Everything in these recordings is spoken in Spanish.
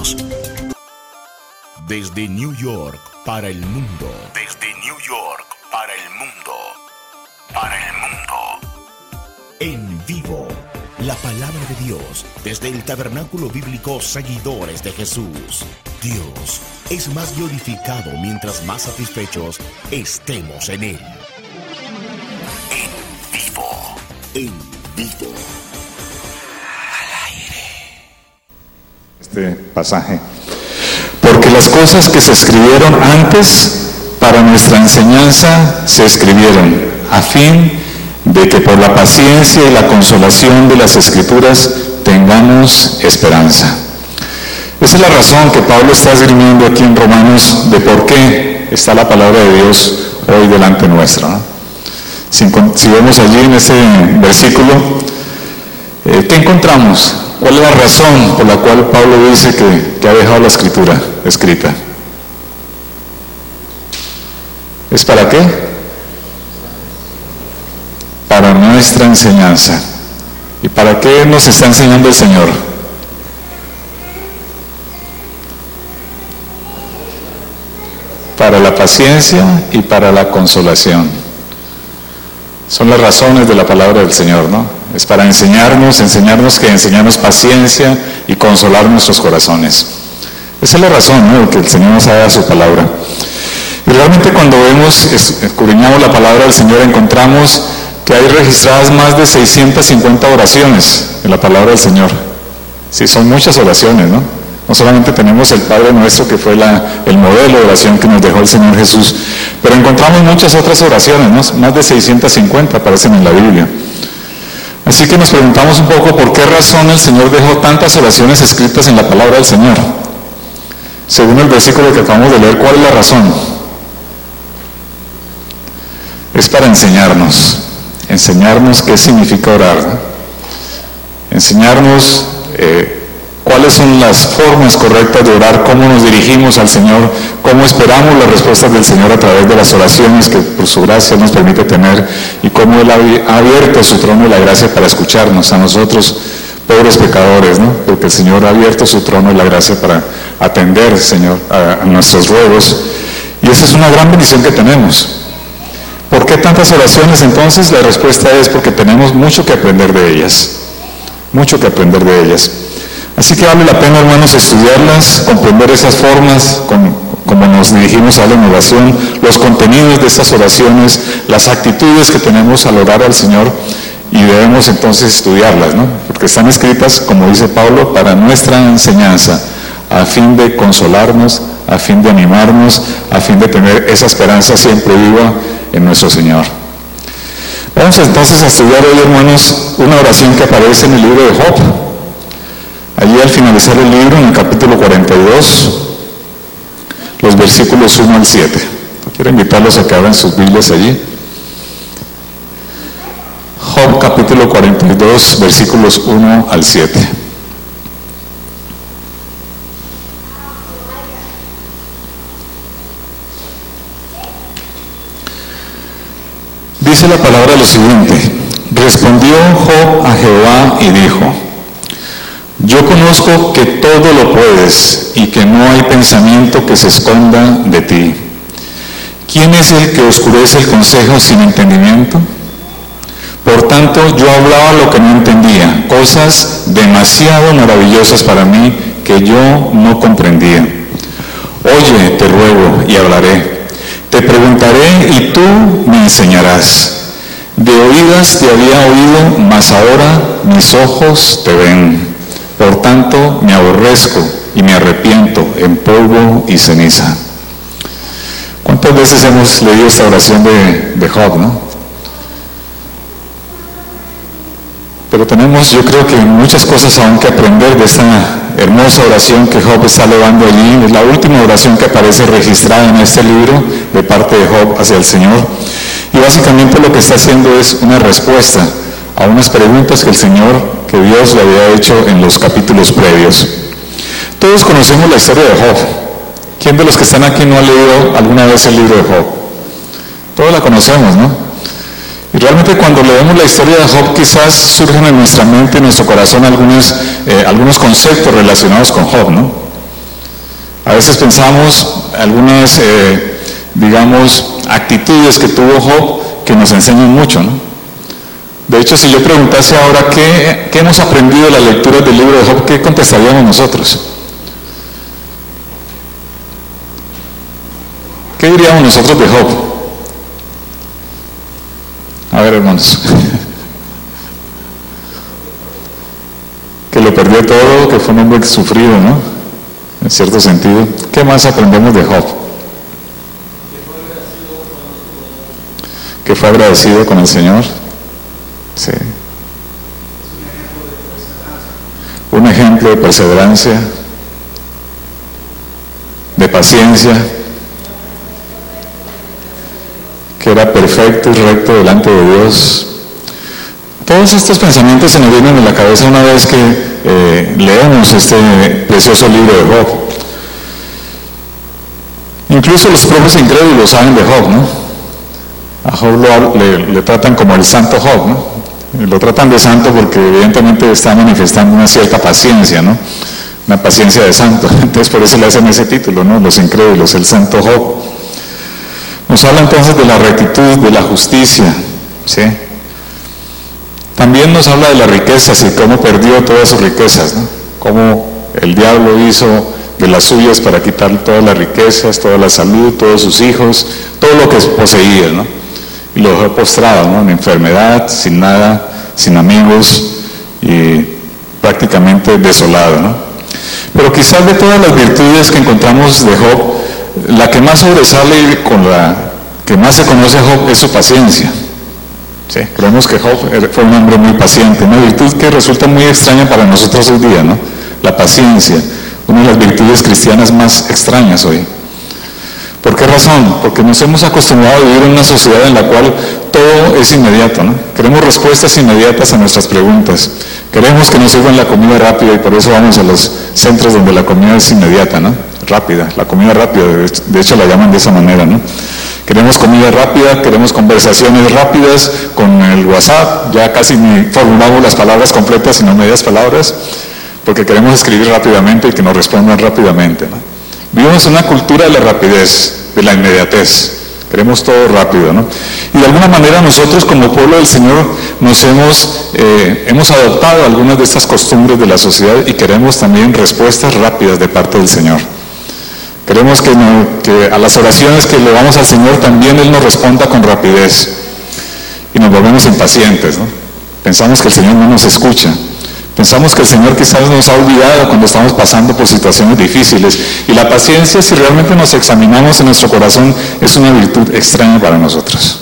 Dios. Desde New York para el mundo. Desde New York para el mundo. Para el mundo. En vivo, la palabra de Dios desde el Tabernáculo Bíblico Seguidores de Jesús. Dios es más glorificado mientras más satisfechos estemos en Él. En vivo. En vivo. Al aire. Este pasaje. Porque las cosas que se escribieron antes para nuestra enseñanza se escribieron, a fin de que por la paciencia y la consolación de las Escrituras tengamos esperanza. Esa es la razón que Pablo está esgrimiendo aquí en Romanos de por qué está la palabra de Dios hoy delante nuestro, ¿no? Si vemos allí en ese versículo, ¿qué encontramos? ¿Cuál es la razón por la cual Pablo dice que ha dejado la Escritura escrita? ¿Es para qué? Para nuestra enseñanza. ¿Y para qué nos está enseñando el Señor? Para la paciencia y para la consolación. Son las razones de la palabra del Señor, ¿no? Es para enseñarnos paciencia y consolar nuestros corazones. Esa es la razón, ¿no?, que el Señor nos ha dado su palabra. Y realmente cuando escudriñamos la palabra del Señor, encontramos que hay registradas más de 650 oraciones en la palabra del Señor. Sí, son muchas oraciones, ¿no? No solamente tenemos el Padre Nuestro, que fue el modelo de oración que nos dejó el Señor Jesús, pero encontramos muchas otras oraciones, ¿no? Más de 650 aparecen en la Biblia. Así que nos preguntamos un poco por qué razón el Señor dejó tantas oraciones escritas en la palabra del Señor. Según el versículo que acabamos de leer, ¿cuál es la razón? Es para enseñarnos qué significa orar, ¿no? Enseñarnos cuáles son las formas correctas de orar, cómo nos dirigimos al Señor, cómo esperamos las respuestas del Señor a través de las oraciones que por su gracia nos permite tener, y cómo Él ha abierto su trono de la gracia para escucharnos a nosotros, pobres pecadores, ¿no? Porque el Señor ha abierto su trono de la gracia para atender, Señor, a nuestros ruegos, y esa es una gran bendición que tenemos. ¿Por qué tantas oraciones entonces? La respuesta es porque tenemos mucho que aprender de ellas, mucho que aprender de ellas. Así que vale la pena, hermanos, estudiarlas, comprender esas formas, como nos dirigimos a la oración, los contenidos de estas oraciones, las actitudes que tenemos al orar al Señor, y debemos entonces estudiarlas, ¿no? Porque están escritas, como dice Pablo, para nuestra enseñanza, a fin de consolarnos, a fin de animarnos, a fin de tener esa esperanza siempre viva en nuestro Señor. Vamos entonces a estudiar hoy, hermanos, una oración que aparece en el libro de Job. Allí al finalizar el libro, en el capítulo 42, los versículos 1 al 7. Quiero invitarlos a que abran sus Biblias allí. Job capítulo 42, versículos 1 al 7. Dice la palabra lo siguiente: respondió Job a Jehová y dijo: yo conozco que todo lo puedes y que no hay pensamiento que se esconda de ti. ¿Quién es el que oscurece el consejo sin entendimiento? Por tanto, yo hablaba lo que no entendía, cosas demasiado maravillosas para mí que yo no comprendía. Oye, te ruego y hablaré. Te preguntaré y tú me enseñarás. De oídas te había oído, mas ahora mis ojos te ven. Por tanto, me aborrezco y me arrepiento en polvo y ceniza. ¿Cuántas veces hemos leído esta oración de Job, no? Pero tenemos, yo creo que muchas cosas aún que aprender de esta hermosa oración que Job está elevando allí. Es la última oración que aparece registrada en este libro de parte de Job hacia el Señor. Y básicamente lo que está haciendo es una respuesta a unas preguntas que Dios le había hecho en los capítulos previos. Todos conocemos la historia de Job. ¿Quién de los que están aquí no ha leído alguna vez el libro de Job? Todos la conocemos, ¿no? Y realmente cuando leemos la historia de Job, quizás surgen en nuestra mente, en nuestro corazón, algunos conceptos relacionados con Job, ¿no? A veces pensamos algunas, actitudes que tuvo Job que nos enseñan mucho, ¿no? De hecho, si yo preguntase ahora qué hemos aprendido de la lectura del libro de Job, ¿qué contestaríamos nosotros? ¿Qué diríamos nosotros de Job? A ver, hermanos. Que lo perdió todo, que fue un hombre sufrido, ¿no? En cierto sentido. ¿Qué más aprendemos de Job? Que fue agradecido con el Señor. Sí. Un ejemplo de perseverancia, de paciencia, que era perfecto y recto delante de Dios. Todos estos pensamientos se nos vienen a la cabeza una vez que leemos este precioso libro de Job. Incluso los propios incrédulos saben de Job, ¿no? A Job le tratan como el santo Job, ¿no? Lo tratan de santo porque evidentemente está manifestando una cierta paciencia, ¿no? Una paciencia de santo. Entonces por eso le hacen ese título, ¿no? Los incrédulos, el santo Job. Nos habla entonces de la rectitud, de la justicia, ¿sí? También nos habla de las riquezas y cómo perdió todas sus riquezas, ¿no? Cómo el diablo hizo de las suyas para quitar todas las riquezas, toda la salud, todos sus hijos, todo lo que poseía, ¿no? Y lo dejó postrado, ¿no? En enfermedad, sin nada, sin amigos y prácticamente desolado, ¿no? Pero quizás de todas las virtudes que encontramos de Job, la que más sobresale y con la que más se conoce a Job es su paciencia. Sí, creemos que Job fue un hombre muy paciente, una virtud que resulta muy extraña para nosotros hoy día, ¿no? La paciencia, una de las virtudes cristianas más extrañas hoy. ¿Por qué razón? Porque nos hemos acostumbrado a vivir en una sociedad en la cual todo es inmediato, ¿no? Queremos respuestas inmediatas a nuestras preguntas. Queremos que nos sirvan la comida rápida y por eso vamos a los centros donde la comida es inmediata, ¿no? Rápida, la comida rápida, de hecho la llaman de esa manera, ¿no? Queremos comida rápida, queremos conversaciones rápidas con el WhatsApp, ya casi ni formulamos las palabras completas sino medias palabras, porque queremos escribir rápidamente y que nos respondan rápidamente, ¿no? Vivimos en una cultura de la rapidez, de la inmediatez, queremos todo rápido, ¿no? Y de alguna manera nosotros como pueblo del Señor nos hemos adoptado algunas de estas costumbres de la sociedad y queremos también respuestas rápidas de parte del Señor. Queremos que a las oraciones que le damos al Señor también Él nos responda con rapidez y nos volvemos impacientes, ¿no? Pensamos que el Señor no nos escucha. Pensamos que el Señor quizás nos ha olvidado cuando estamos pasando por situaciones difíciles. Y la paciencia, si realmente nos examinamos en nuestro corazón, es una virtud extraña para nosotros.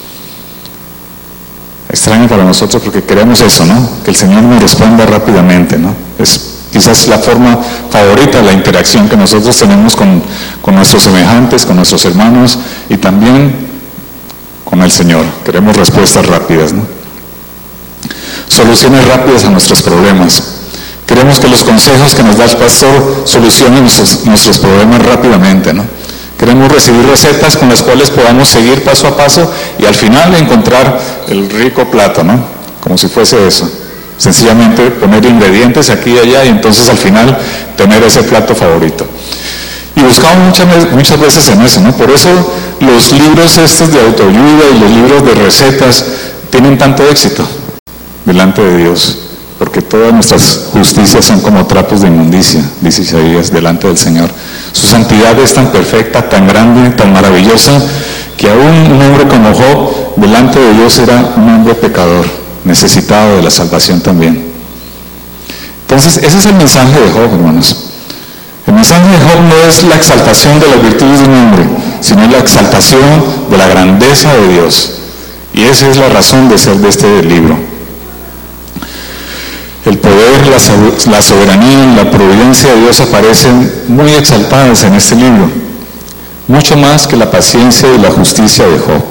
Extraña para nosotros porque queremos eso, ¿no? Que el Señor nos responda rápidamente, ¿no? Es quizás la forma favorita de la interacción que nosotros tenemos con nuestros semejantes, con nuestros hermanos y también con el Señor. Queremos respuestas rápidas, ¿no? Soluciones rápidas a nuestros problemas. Queremos que los consejos que nos da el pastor solucionen nuestros problemas rápidamente, ¿no? Queremos recibir recetas con las cuales podamos seguir paso a paso y al final encontrar el rico plato, ¿no? Como si fuese eso. Sencillamente poner ingredientes aquí y allá y entonces al final tener ese plato favorito. Y buscamos muchas veces en eso, ¿no? Por eso los libros estos de autoayuda y los libros de recetas tienen tanto éxito delante de Dios, porque todas nuestras justicias son como trapos de inmundicia, dice Isaías, delante del Señor. Su santidad es tan perfecta, tan grande, tan maravillosa, que aún un hombre como Job, delante de Dios era un hombre pecador, necesitado de la salvación también. Entonces, ese es el mensaje de Job, hermanos. El mensaje de Job no es la exaltación de las virtudes de un hombre, sino la exaltación de la grandeza de Dios. Y esa es la razón de ser de este libro. El poder, la soberanía y la providencia de Dios aparecen muy exaltadas en este libro, mucho más que la paciencia y la justicia de Job.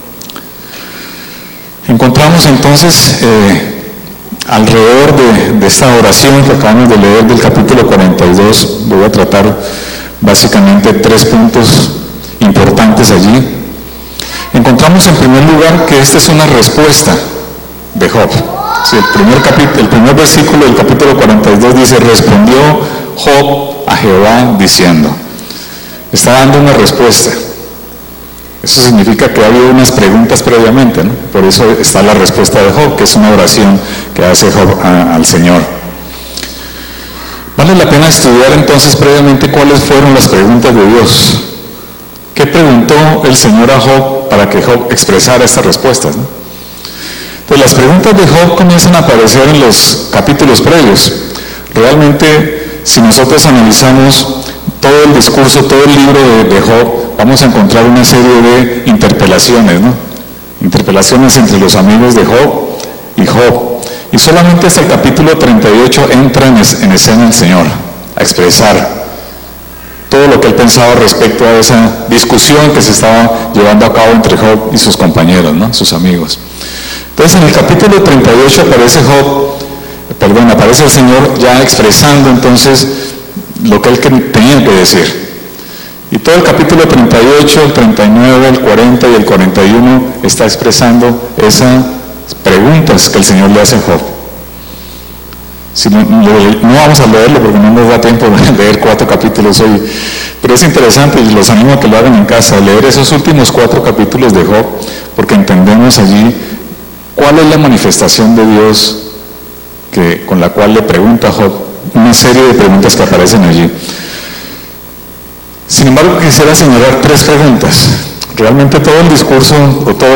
Encontramos entonces alrededor de esta oración que acabamos de leer del capítulo 42, voy a tratar básicamente 3 puntos importantes allí. Encontramos en primer lugar que esta es una respuesta de Job. Sí, el primer versículo del capítulo 42 dice: respondió Job a Jehová diciendo. Está dando una respuesta. Eso significa que ha habido unas preguntas previamente, ¿no? Por eso está la respuesta de Job, que es una oración que hace Job al Señor. Vale la pena estudiar entonces previamente cuáles fueron las preguntas de Dios. ¿Qué preguntó el Señor a Job para que Job expresara estas respuestas, ¿no? Pues las preguntas de Job comienzan a aparecer en los capítulos previos. Realmente, si nosotros analizamos todo el discurso, todo el libro de Job, vamos a encontrar una serie de interpelaciones, ¿no? Interpelaciones entre los amigos de Job y Job. Y solamente hasta el capítulo 38 entra en escena el Señor a expresar todo lo que él pensaba respecto a esa discusión que se estaba llevando a cabo entre Job y sus compañeros, ¿no? Sus amigos. Entonces en el capítulo 38 aparece el Señor ya expresando entonces lo que él tenía que decir. Y todo el capítulo 38, el 39, el 40 y el 41 está expresando esas preguntas que el Señor le hace a Job. No vamos a leerlo porque no nos da tiempo de leer 4 capítulos hoy, pero es interesante y los animo a que lo hagan en casa, leer esos últimos 4 capítulos de Job, porque entendemos allí cuál es la manifestación de Dios con la cual le pregunta a Job, una serie de preguntas que aparecen allí. Sin embargo, quisiera señalar 3 preguntas. Realmente todo el discurso o toda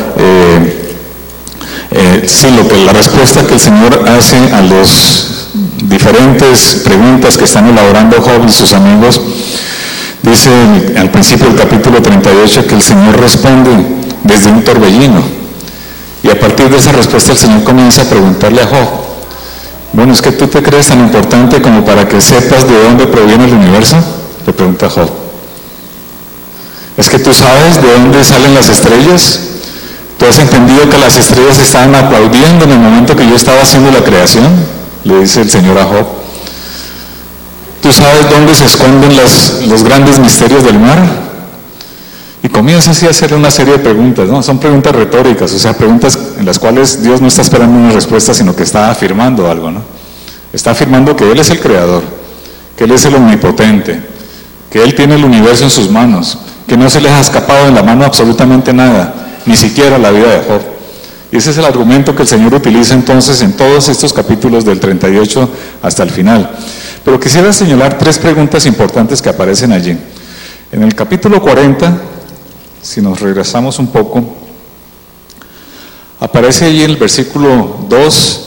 la respuesta que el Señor hace a las diferentes preguntas que están elaborando Job y sus amigos, dice al principio del capítulo 38 que el Señor responde desde un torbellino, y a partir de esa respuesta el Señor comienza a preguntarle a Job: bueno, ¿es que tú te crees tan importante como para que sepas de dónde proviene el universo? Le pregunta Job. ¿Es que tú sabes de dónde salen las estrellas? ¿Tú has entendido que las estrellas estaban aplaudiendo en el momento que yo estaba haciendo la creación? Le dice el Señor a Job. ¿Tú sabes dónde se esconden los grandes misterios del mar? Y comienza así a hacerle una serie de preguntas, ¿no? Son preguntas retóricas, o sea, preguntas en las cuales Dios no está esperando una respuesta, sino que está afirmando algo, ¿no? Está afirmando que Él es el creador, que Él es el omnipotente, que Él tiene el universo en sus manos, que no se les ha escapado de la mano absolutamente nada, ni siquiera la vida de Job. Y ese es el argumento que el Señor utiliza entonces en todos estos capítulos del 38 hasta el final. Pero quisiera señalar 3 preguntas importantes que aparecen allí. En el capítulo 40, si nos regresamos un poco, aparece allí en el versículo 2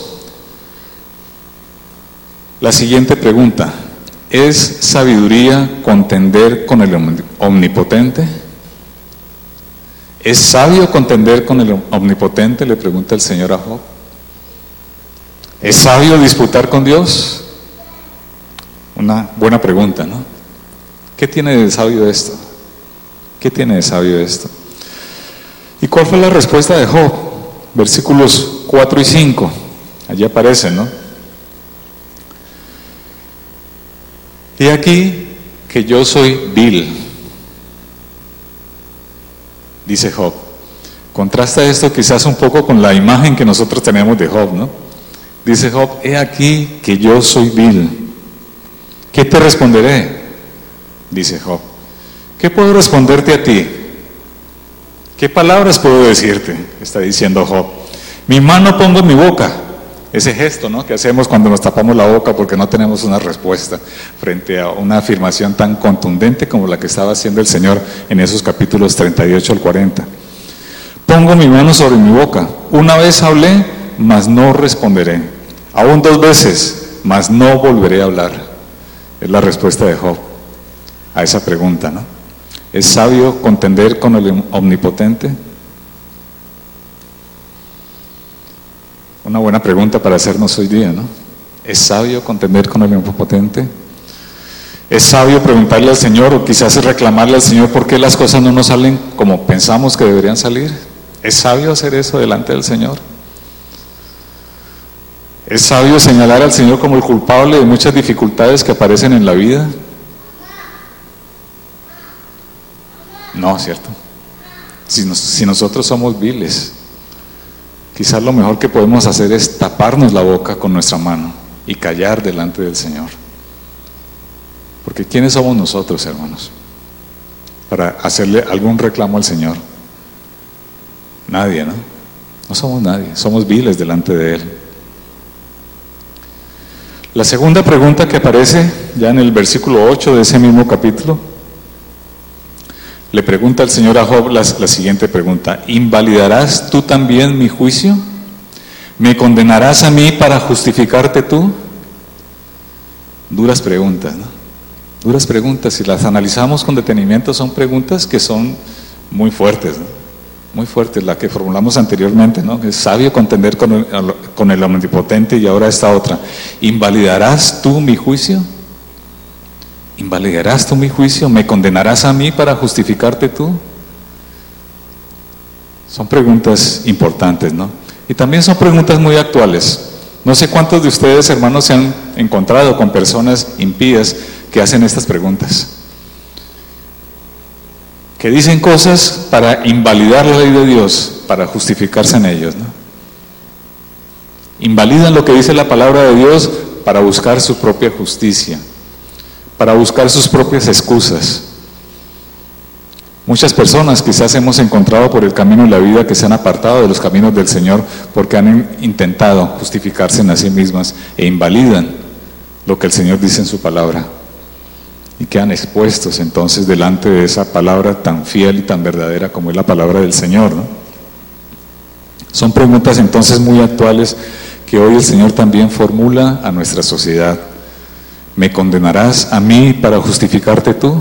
la siguiente pregunta: ¿es sabiduría contender con el omnipotente? ¿Es sabio contender con el omnipotente?, le pregunta el Señor a Job. ¿Es sabio disputar con Dios? Una buena pregunta, ¿no? ¿Qué tiene de sabio esto? ¿Qué tiene de sabio esto? ¿Y cuál fue la respuesta de Job? Versículos 4 y 5, allí aparecen, ¿no? He aquí que yo soy vil, dice Job. Contrasta esto quizás un poco con la imagen que nosotros tenemos de Job, ¿no? Dice Job: he aquí que yo soy vil. ¿Qué te responderé? Dice Job. ¿Qué puedo responderte a ti? ¿Qué palabras puedo decirte? Está diciendo Job. Mi mano pongo en mi boca. Ese gesto, ¿no?, que hacemos cuando nos tapamos la boca porque no tenemos una respuesta frente a una afirmación tan contundente como la que estaba haciendo el Señor en esos capítulos 38 al 40. Pongo mi mano sobre mi boca. Una vez hablé, mas no responderé. Aún 2 veces, mas no volveré a hablar. Es la respuesta de Job a esa pregunta, ¿no? ¿Es sabio contender con el omnipotente? Una buena pregunta para hacernos hoy día, ¿no? ¿Es sabio contender con el omnipotente? ¿Es sabio preguntarle al Señor o quizás reclamarle al Señor por qué las cosas no nos salen como pensamos que deberían salir? ¿Es sabio hacer eso delante del Señor? ¿Es sabio señalar al Señor como el culpable de muchas dificultades que aparecen en la vida? No, ¿cierto? Si nosotros somos viles, quizás lo mejor que podemos hacer es taparnos la boca con nuestra mano y callar delante del Señor. Porque ¿quiénes somos nosotros, hermanos, para hacerle algún reclamo al Señor? Nadie, ¿no? No somos nadie, somos viles delante de Él. La segunda pregunta que aparece ya en el versículo 8 de ese mismo capítulo, le pregunta al Señor a Job la siguiente pregunta: ¿invalidarás tú también mi juicio? ¿Me condenarás a mí para justificarte tú? Duras preguntas, ¿no? Duras preguntas, si las analizamos con detenimiento, son preguntas que son muy fuertes, ¿no? Muy fuertes, la que formulamos anteriormente, ¿no? Es sabio contender con el omnipotente, y ahora esta otra: ¿invalidarás tú mi juicio? ¿Invalidarás tú mi juicio? ¿Me condenarás a mí para justificarte tú? Son preguntas importantes, ¿no? Y también son preguntas muy actuales. No sé cuántos de ustedes, hermanos, se han encontrado con personas impías que hacen estas preguntas, que dicen cosas para invalidar la ley de Dios, para justificarse en ellos, ¿no? Invalidan lo que dice la palabra de Dios para buscar su propia justicia, para buscar sus propias excusas. Muchas personas quizás hemos encontrado por el camino de la vida que se han apartado de los caminos del Señor porque han intentado justificarse en sí mismas e invalidan lo que el Señor dice en su palabra, y quedan expuestos entonces delante de esa palabra tan fiel y tan verdadera como es la palabra del Señor, ¿no? Son preguntas entonces muy actuales que hoy el Señor también formula a nuestra sociedad. ¿Me condenarás a mí para justificarte tú?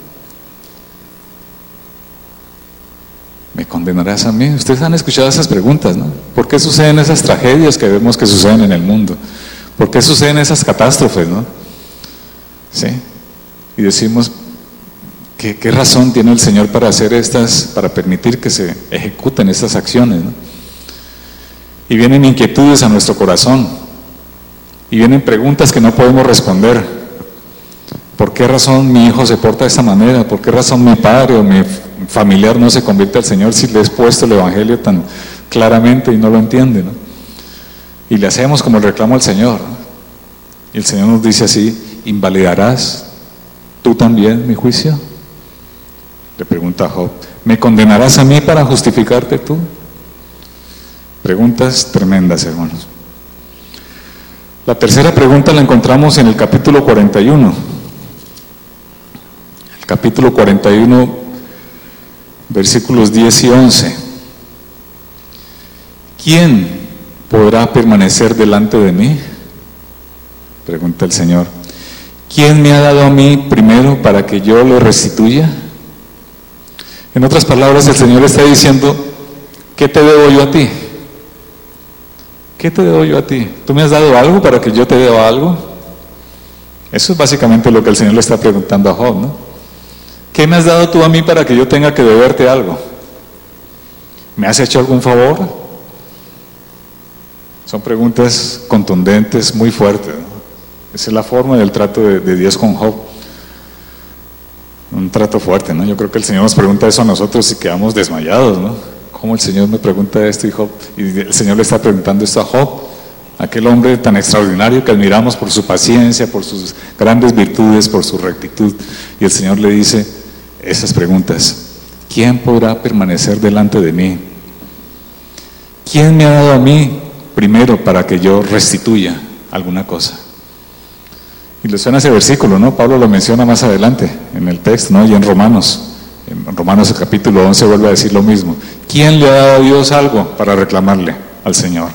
¿Me condenarás a mí? Ustedes han escuchado esas preguntas, ¿no? ¿Por qué suceden esas tragedias que vemos que suceden en el mundo? ¿Por qué suceden esas catástrofes, no? ¿Sí? Y decimos, ¿qué razón tiene el Señor para hacer para permitir que se ejecuten estas acciones, ¿no? Y vienen inquietudes a nuestro corazón, y vienen preguntas que no podemos responder. ¿Por qué razón mi hijo se porta de esta manera? ¿Por qué razón mi padre o mi familiar no se convierte al Señor si le he expuesto el Evangelio tan claramente y no lo entiende, ¿no? Y le hacemos como el reclamo al Señor, ¿no? Y el Señor nos dice así: ¿invalidarás tú también mi juicio? Le pregunta a Job. ¿Me condenarás a mí para justificarte tú? Preguntas tremendas, hermanos. La tercera pregunta la encontramos en el capítulo 41. El capítulo 41, versículos 10 y 11. ¿Quién podrá permanecer delante de mí? Pregunta el Señor. ¿Quién me ha dado a mí primero para que yo lo restituya? En otras palabras, el Señor está diciendo: ¿qué te debo yo a ti? ¿Qué te debo yo a ti? ¿Tú me has dado algo para que yo te deba algo? Eso es básicamente lo que el Señor le está preguntando a Job, ¿no? ¿Qué me has dado tú a mí para que yo tenga que deberte algo? ¿Me has hecho algún favor? Son preguntas contundentes, muy fuertes, ¿no? Esa es la forma del trato de Dios con Job. Un trato fuerte, ¿no? Yo creo que el Señor nos pregunta eso a nosotros y quedamos desmayados, ¿no? ¿Cómo el Señor me pregunta esto? Y el Señor le está preguntando esto a Job, aquel hombre tan extraordinario que admiramos por su paciencia, por sus grandes virtudes, por su rectitud. Y el Señor le dice esas preguntas: ¿quién podrá permanecer delante de mí? ¿Quién me ha dado a mí primero para que yo restituya alguna cosa? Y le suena ese versículo, ¿no? Pablo lo menciona más adelante en el texto, ¿no? Y en Romanos el capítulo 11 vuelve a decir lo mismo. ¿Quién le ha dado a Dios algo para reclamarle al Señor?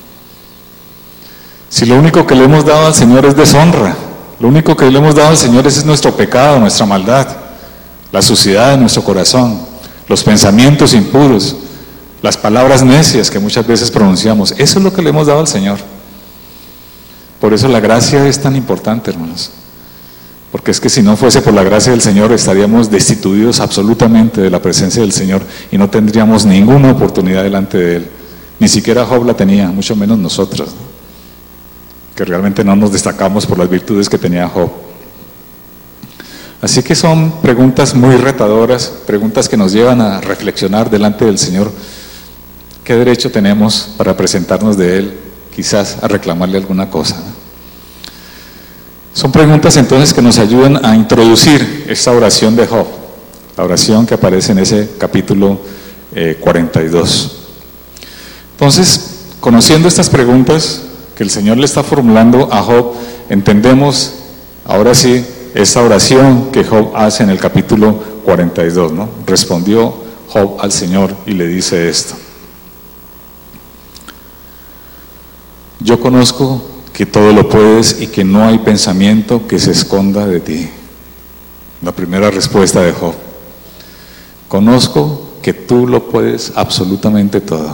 Si lo único que le hemos dado al Señor es deshonra, lo único que le hemos dado al Señor es nuestro pecado, nuestra maldad, la suciedad de nuestro corazón, los pensamientos impuros, las palabras necias que muchas veces pronunciamos, eso es lo que le hemos dado al Señor. Por eso la gracia es tan importante, hermanos. Porque es que si no fuese por la gracia del Señor, estaríamos destituidos absolutamente de la presencia del Señor y no tendríamos ninguna oportunidad delante de Él. Ni siquiera Job la tenía, mucho menos nosotros, ¿no? Que realmente no nos destacamos por las virtudes que tenía Job. Así que son preguntas muy retadoras, preguntas que nos llevan a reflexionar delante del Señor. ¿Qué derecho tenemos para presentarnos de Él, quizás a reclamarle alguna cosa, ¿no? Son preguntas entonces que nos ayudan a introducir esta oración de Job, la oración que aparece en ese capítulo 42. Entonces, conociendo estas preguntas que el Señor le está formulando a Job, entendemos ahora sí esta oración que Job hace en el capítulo 42, ¿no? Respondió Job al Señor y le dice esto: yo conozco que todo lo puedes y que no hay pensamiento que se esconda de ti. La primera respuesta de Job: conozco que tú lo puedes absolutamente todo,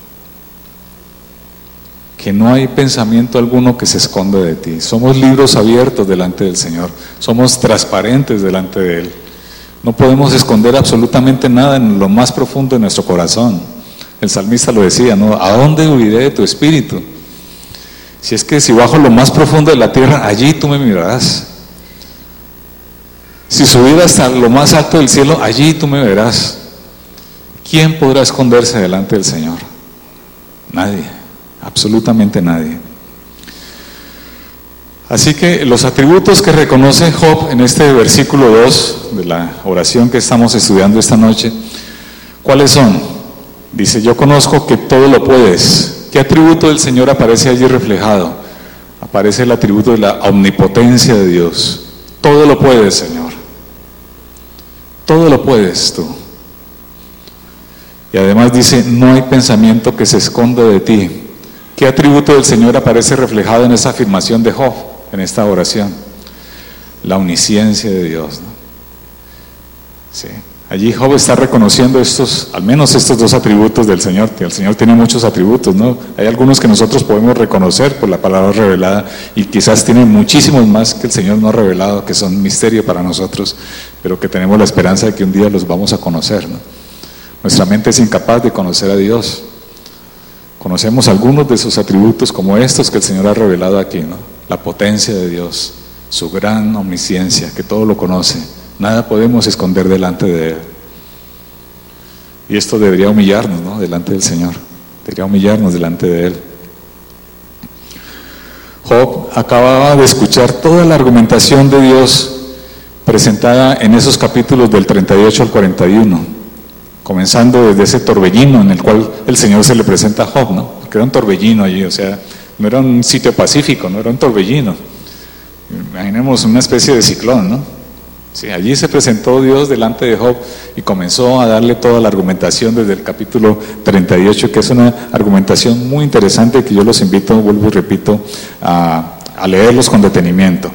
que no hay pensamiento alguno que se esconda de ti. Somos libros abiertos delante del Señor, somos transparentes delante de Él. No podemos esconder absolutamente nada en lo más profundo de nuestro corazón. El salmista lo decía, ¿no? ¿A dónde huiré de tu espíritu? Si bajo lo más profundo de la tierra, allí tú me mirarás. Si subiera hasta lo más alto del cielo, allí tú me verás. ¿Quién podrá esconderse delante del Señor? Nadie, absolutamente nadie. Así que los atributos que reconoce Job en este versículo 2 de la oración que estamos estudiando esta noche, ¿cuáles son? Dice, yo conozco que todo lo puedes. ¿Qué atributo del Señor aparece allí reflejado? Aparece el atributo de la omnipotencia de Dios. Todo lo puedes, Señor. Todo lo puedes tú. Y además dice, no hay pensamiento que se esconda de ti. ¿Qué atributo del Señor aparece reflejado en esa afirmación de Job, en esta oración? La omnisciencia de Dios, ¿no? Sí. Allí Job está reconociendo al menos estos dos atributos del Señor. El Señor tiene muchos atributos, ¿no? Hay algunos que nosotros podemos reconocer por la palabra revelada y quizás tienen muchísimos más que el Señor no ha revelado, que son misterio para nosotros, pero que tenemos la esperanza de que un día los vamos a conocer, ¿no? Nuestra mente es incapaz de conocer a Dios. Conocemos algunos de sus atributos como estos que el Señor ha revelado aquí, ¿no? La potencia de Dios, su gran omnisciencia, que todo lo conoce. Nada podemos esconder delante de Él. Y esto debería humillarnos, ¿no? Delante del Señor. Debería humillarnos delante de Él. Job acababa de escuchar toda la argumentación de Dios presentada en esos capítulos del 38 al 41, comenzando desde ese torbellino en el cual el Señor se le presenta a Job, ¿no? Porque era un torbellino allí, o sea, no era un sitio pacífico, no era un torbellino. Imaginemos una especie de ciclón, ¿no? Sí, allí se presentó Dios delante de Job y comenzó a darle toda la argumentación desde el capítulo 38, que es una argumentación muy interesante que yo los invito, vuelvo y repito, a leerlos con detenimiento.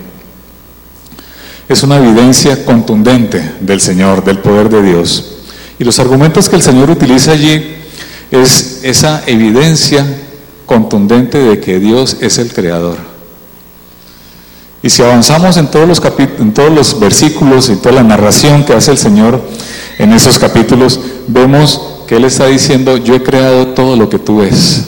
Es una evidencia contundente del Señor, del poder de Dios. Y los argumentos que el Señor utiliza allí es esa evidencia contundente de que Dios es el Creador. Y si avanzamos en todos los versículos y toda la narración que hace el Señor en esos capítulos, vemos que Él está diciendo, yo he creado todo lo que tú ves.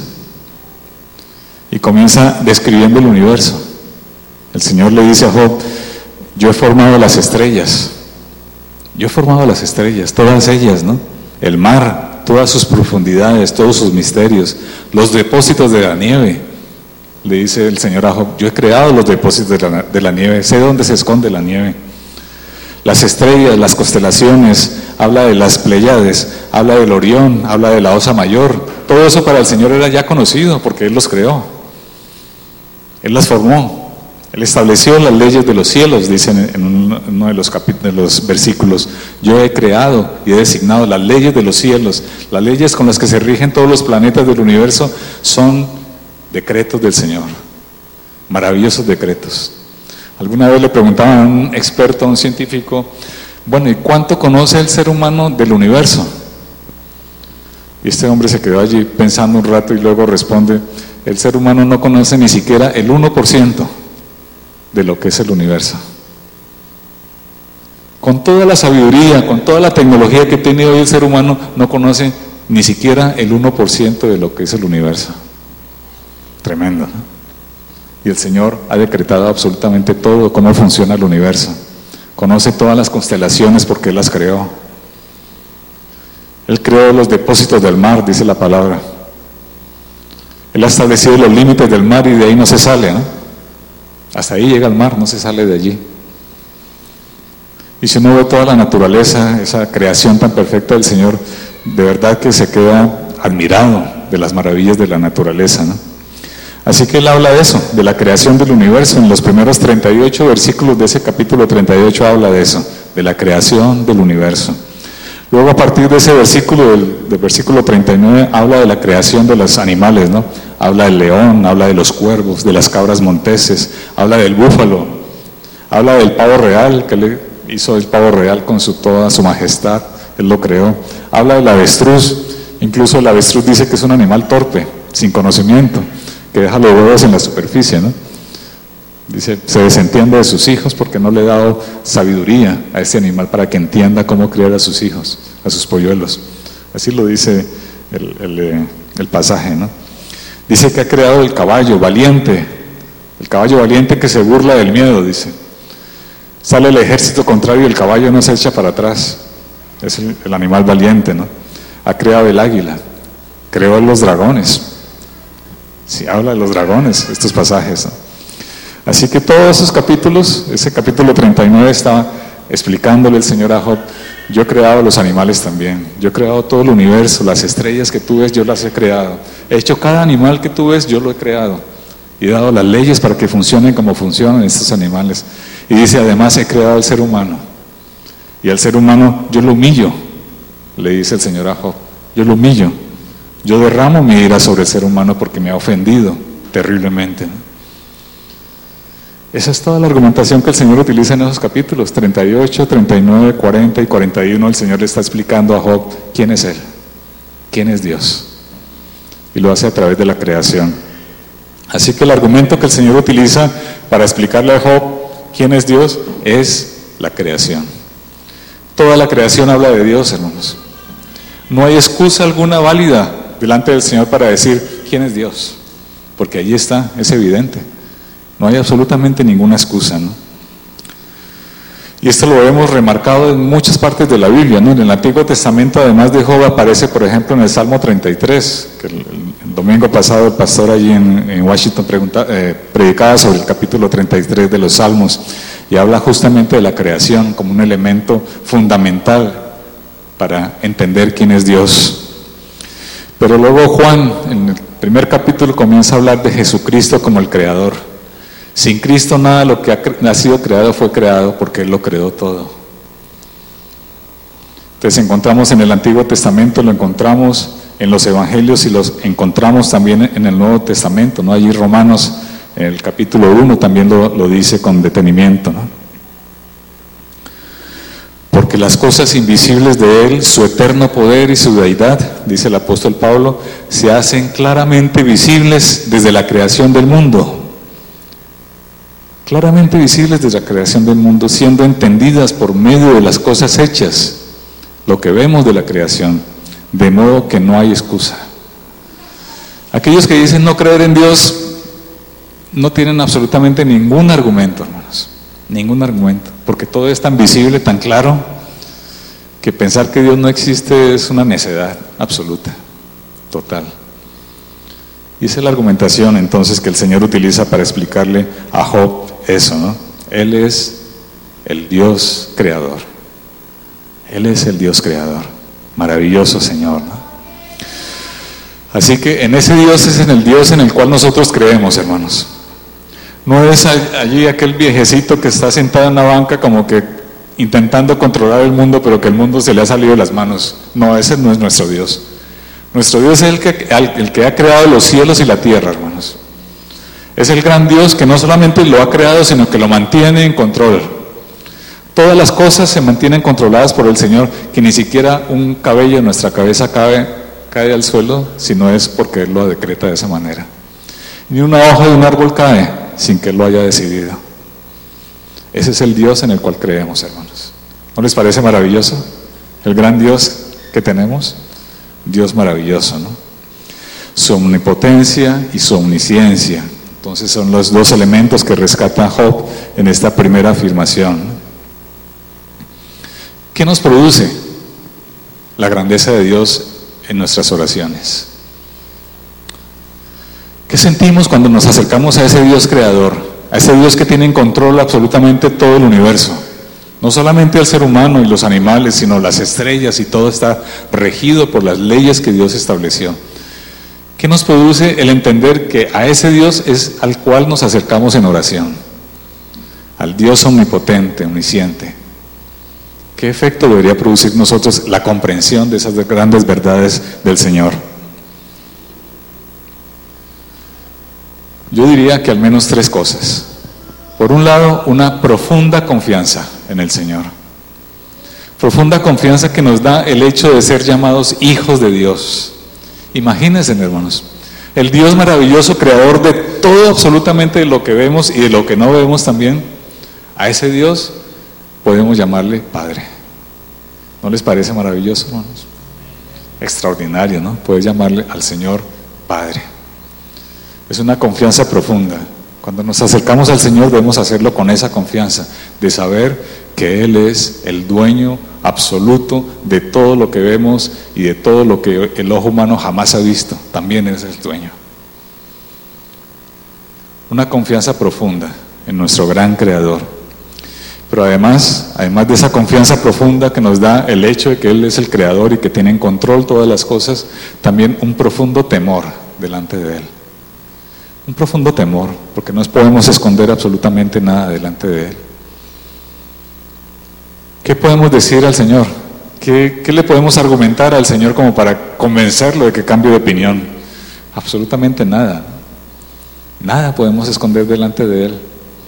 Y comienza describiendo el universo. El Señor le dice a Job, yo he formado las estrellas. Yo he formado las estrellas, todas ellas, ¿no? El mar, todas sus profundidades, todos sus misterios, los depósitos de la nieve. Le dice el Señor a Job, yo he creado los depósitos de la nieve, sé dónde se esconde la nieve. Las estrellas, las constelaciones, habla de las Pléyades, habla del Orión, habla de la Osa Mayor. Todo eso para el Señor era ya conocido porque Él los creó. Él las formó. Él estableció las leyes de los cielos, dicen en uno de los versículos. Yo he creado y he designado las leyes de los cielos. Las leyes con las que se rigen todos los planetas del universo son decretos del Señor, maravillosos decretos. Alguna vez le preguntaban a un experto, a un científico, bueno, ¿y cuánto conoce el ser humano del universo? Y este hombre se quedó allí pensando un rato y luego responde, el ser humano no conoce ni siquiera el 1% de lo que es el universo. Con toda la sabiduría, con toda la tecnología que tiene hoy el ser humano, no conoce ni siquiera el 1% de lo que es el universo. Tremendo, ¿no? Y el Señor ha decretado absolutamente todo, cómo funciona el universo. Conoce todas las constelaciones porque Él las creó. Él creó los depósitos del mar, dice la palabra. Él ha establecido los límites del mar y de ahí no se sale, ¿no? Hasta ahí llega el mar, no se sale de allí. Y si uno ve toda la naturaleza, esa creación tan perfecta del Señor, de verdad que se queda admirado de las maravillas de la naturaleza, ¿no? Así que él habla de eso, de la creación del universo. En los primeros 38 versículos de ese capítulo 38 habla de eso, de la creación del universo. Luego, a partir de ese versículo, del versículo 39, habla de la creación de los animales, ¿no? Habla del león, habla de los cuervos, de las cabras monteses, habla del búfalo, habla del pavo real, que le hizo el pavo real con toda su majestad, él lo creó. Habla del avestruz, incluso el avestruz dice que es un animal torpe, sin conocimiento, que deja los huevos en la superficie, ¿no? Dice, se desentiende de sus hijos porque no le he dado sabiduría a este animal para que entienda cómo criar a sus hijos, a sus polluelos. Así lo dice el pasaje, ¿no? Dice que ha creado el caballo valiente que se burla del miedo, dice. Sale el ejército contrario y el caballo no se echa para atrás. Es el animal valiente, ¿no? Ha creado el águila, creó los dragones. Sí, habla de los dragones, estos pasajes, ¿no? Así que todos esos capítulos, ese capítulo 39 estaba explicándole el Señor a Job: yo he creado los animales también, yo he creado todo el universo, las estrellas que tú ves, yo las he creado. He hecho cada animal que tú ves, yo lo he creado. Y he dado las leyes para que funcionen como funcionan estos animales. Y dice, además he creado al ser humano. Y al ser humano yo lo humillo, le dice el Señor a Job, yo lo humillo. Yo derramo mi ira sobre el ser humano porque me ha ofendido terriblemente, ¿no? Esa es toda la argumentación que el Señor utiliza en esos capítulos 38, 39, 40 y 41. El Señor le está explicando a Job quién es Él, quién es Dios. Y lo hace a través de la creación. Así que el argumento que el Señor utiliza para explicarle a Job quién es Dios es la creación. Toda la creación habla de Dios, hermanos. No hay excusa alguna válida delante del Señor para decir quién es Dios, porque allí está, es evidente. No hay absolutamente ninguna excusa, ¿no? Y esto lo hemos remarcado en muchas partes de la Biblia, ¿no? En el Antiguo Testamento, además de Job, aparece, por ejemplo, en el Salmo 33, que el domingo pasado el pastor allí en Washington predicaba sobre el capítulo 33 de los Salmos, y habla justamente de la creación como un elemento fundamental para entender quién es Dios. Pero luego Juan, en el primer capítulo, comienza a hablar de Jesucristo como el Creador. Sin Cristo nada de lo que ha sido creado fue creado, porque Él lo creó todo. Entonces encontramos en el Antiguo Testamento, lo encontramos en los Evangelios y los encontramos también en el Nuevo Testamento, ¿no? Allí Romanos, en el capítulo 1 también lo dice con detenimiento, ¿no? Porque las cosas invisibles de Él, su eterno poder y su deidad, dice el apóstol Pablo, se hacen claramente visibles desde la creación del mundo. Claramente visibles desde la creación del mundo, siendo entendidas por medio de las cosas hechas, lo que vemos de la creación, de modo que no hay excusa. Aquellos que dicen no creer en Dios no tienen absolutamente ningún argumento, hermanos, ningún argumento, porque todo es tan visible, tan claro, que pensar que Dios no existe es una necedad absoluta, total. Y esa es la argumentación entonces que el Señor utiliza para explicarle a Job eso, ¿no? Él es el Dios creador. Él es el Dios creador. Maravilloso Señor, ¿no? Así que en ese Dios es en el Dios en el cual nosotros creemos, hermanos. No es allí aquel viejecito que está sentado en la banca como que intentando controlar el mundo, pero que el mundo se le ha salido de las manos. No, ese no es nuestro Dios. Nuestro Dios es el que ha creado los cielos y la tierra, hermanos. Es el gran Dios que no solamente lo ha creado, sino que lo mantiene en control. Todas las cosas se mantienen controladas por el Señor, que ni siquiera un cabello en nuestra cabeza cae al suelo, si no es porque Él lo decreta de esa manera. Ni una hoja de un árbol cae sin que Él lo haya decidido. Ese es el Dios en el cual creemos, hermanos. ¿No les parece maravilloso el gran Dios que tenemos? Dios maravilloso, ¿no? Su omnipotencia y su omnisciencia. Entonces son los dos elementos que rescata Job en esta primera afirmación. ¿Qué nos produce la grandeza de Dios en nuestras oraciones? ¿Qué sentimos cuando nos acercamos a ese Dios creador? a ese Dios que tiene en control absolutamente todo el universo. No solamente al ser humano y los animales, sino las estrellas, y todo está regido por las leyes que Dios estableció. ¿Qué nos produce el entender que a ese Dios es al cual nos acercamos en oración? Al Dios omnipotente, omnisciente. ¿Qué efecto debería producir en nosotros la comprensión de esas grandes verdades del Señor? Yo diría que al menos 3 cosas. Por un lado, una profunda confianza en el Señor. Profunda confianza que nos da el hecho de ser llamados hijos de Dios. Imagínense, hermanos, el Dios maravilloso, creador de todo, absolutamente de lo que vemos y de lo que no vemos también. A ese Dios podemos llamarle Padre. ¿No les parece maravilloso, hermanos? Extraordinario, ¿no? Poder llamarle al Señor Padre. Es una confianza profunda. Cuando nos acercamos al Señor debemos hacerlo con esa confianza, de saber que Él es el dueño absoluto de todo lo que vemos y de todo lo que el ojo humano jamás ha visto. También es el dueño. Una confianza profunda en nuestro gran Creador. Pero además de esa confianza profunda que nos da el hecho de que Él es el Creador y que tiene en control todas las cosas, también un profundo temor delante de Él. Un profundo temor, porque no podemos esconder absolutamente nada delante de Él. ¿Qué podemos decir al Señor? ¿Qué le podemos argumentar al Señor como para convencerlo de que cambie de opinión? Absolutamente nada. Nada podemos esconder delante de Él.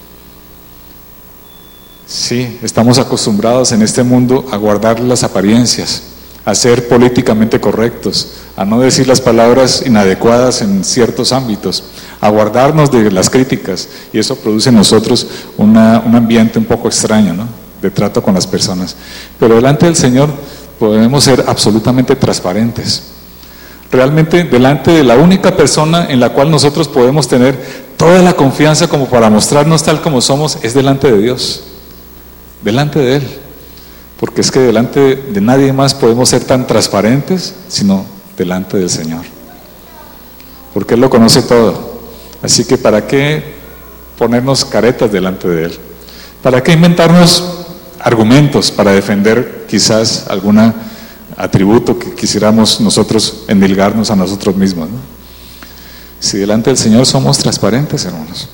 Sí, estamos acostumbrados en este mundo a guardar las apariencias, a ser políticamente correctos, a no decir las palabras inadecuadas en ciertos ámbitos, a guardarnos de las críticas, y eso produce en nosotros un ambiente un poco extraño, ¿no?, de trato con las personas. Pero delante del Señor podemos ser absolutamente transparentes. Realmente delante de la única persona en la cual nosotros podemos tener toda la confianza como para mostrarnos tal como somos, es delante de Dios, delante de Él. Porque es que delante de nadie más podemos ser tan transparentes, sino delante del Señor. Porque Él lo conoce todo. Así que ¿para qué ponernos caretas delante de Él? ¿Para qué inventarnos argumentos para defender quizás algún atributo que quisiéramos nosotros endilgarnos a nosotros mismos, ¿no? Si delante del Señor somos transparentes, hermanos.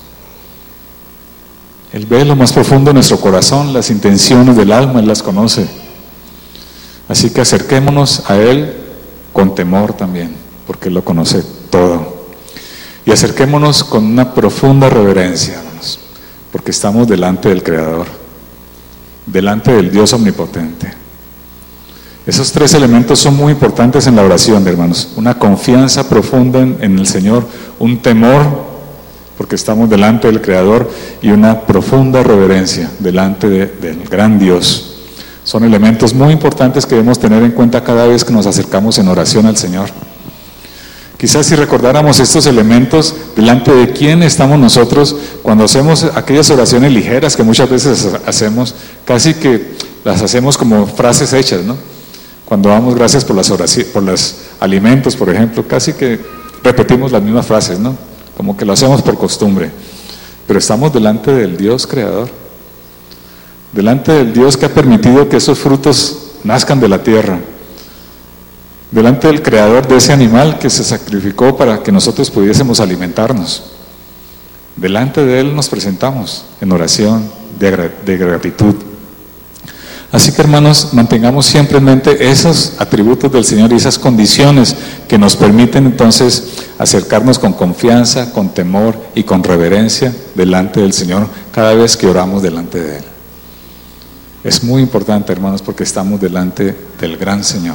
Él ve lo más profundo de nuestro corazón, las intenciones del alma, Él las conoce. Así que acerquémonos a Él con temor también, porque Él lo conoce todo. Y acerquémonos con una profunda reverencia, hermanos, porque estamos delante del Creador, delante del Dios omnipotente. Esos 3 elementos son muy importantes en la oración, hermanos. Una confianza profunda en el Señor, un temor, porque estamos delante del Creador, y una profunda reverencia delante del gran Dios. Son elementos muy importantes que debemos tener en cuenta cada vez que nos acercamos en oración al Señor. Quizás si recordáramos estos elementos, delante de quién estamos nosotros cuando hacemos aquellas oraciones ligeras que muchas veces hacemos, casi que las hacemos como frases hechas, ¿no? Cuando damos gracias por los alimentos, por ejemplo, casi que repetimos las mismas frases, ¿no? Como que lo hacemos por costumbre. Pero estamos delante del Dios creador, delante del Dios que ha permitido que esos frutos nazcan de la tierra, delante del creador de ese animal que se sacrificó para que nosotros pudiésemos alimentarnos. Delante de Él nos presentamos en oración de gratitud. Así que, hermanos, mantengamos siempre en mente esos atributos del Señor y esas condiciones que nos permiten entonces acercarnos con confianza, con temor y con reverencia delante del Señor cada vez que oramos delante de Él. Es muy importante, hermanos, porque estamos delante del gran Señor.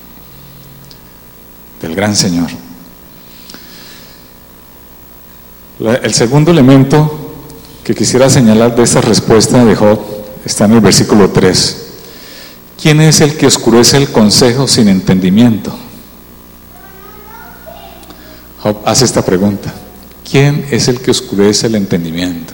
Del gran Señor. El segundo elemento que quisiera señalar de esta respuesta de Job está en el versículo 3. ¿Quién es el que oscurece el consejo sin entendimiento? Job hace esta pregunta. ¿Quién es el que oscurece el entendimiento?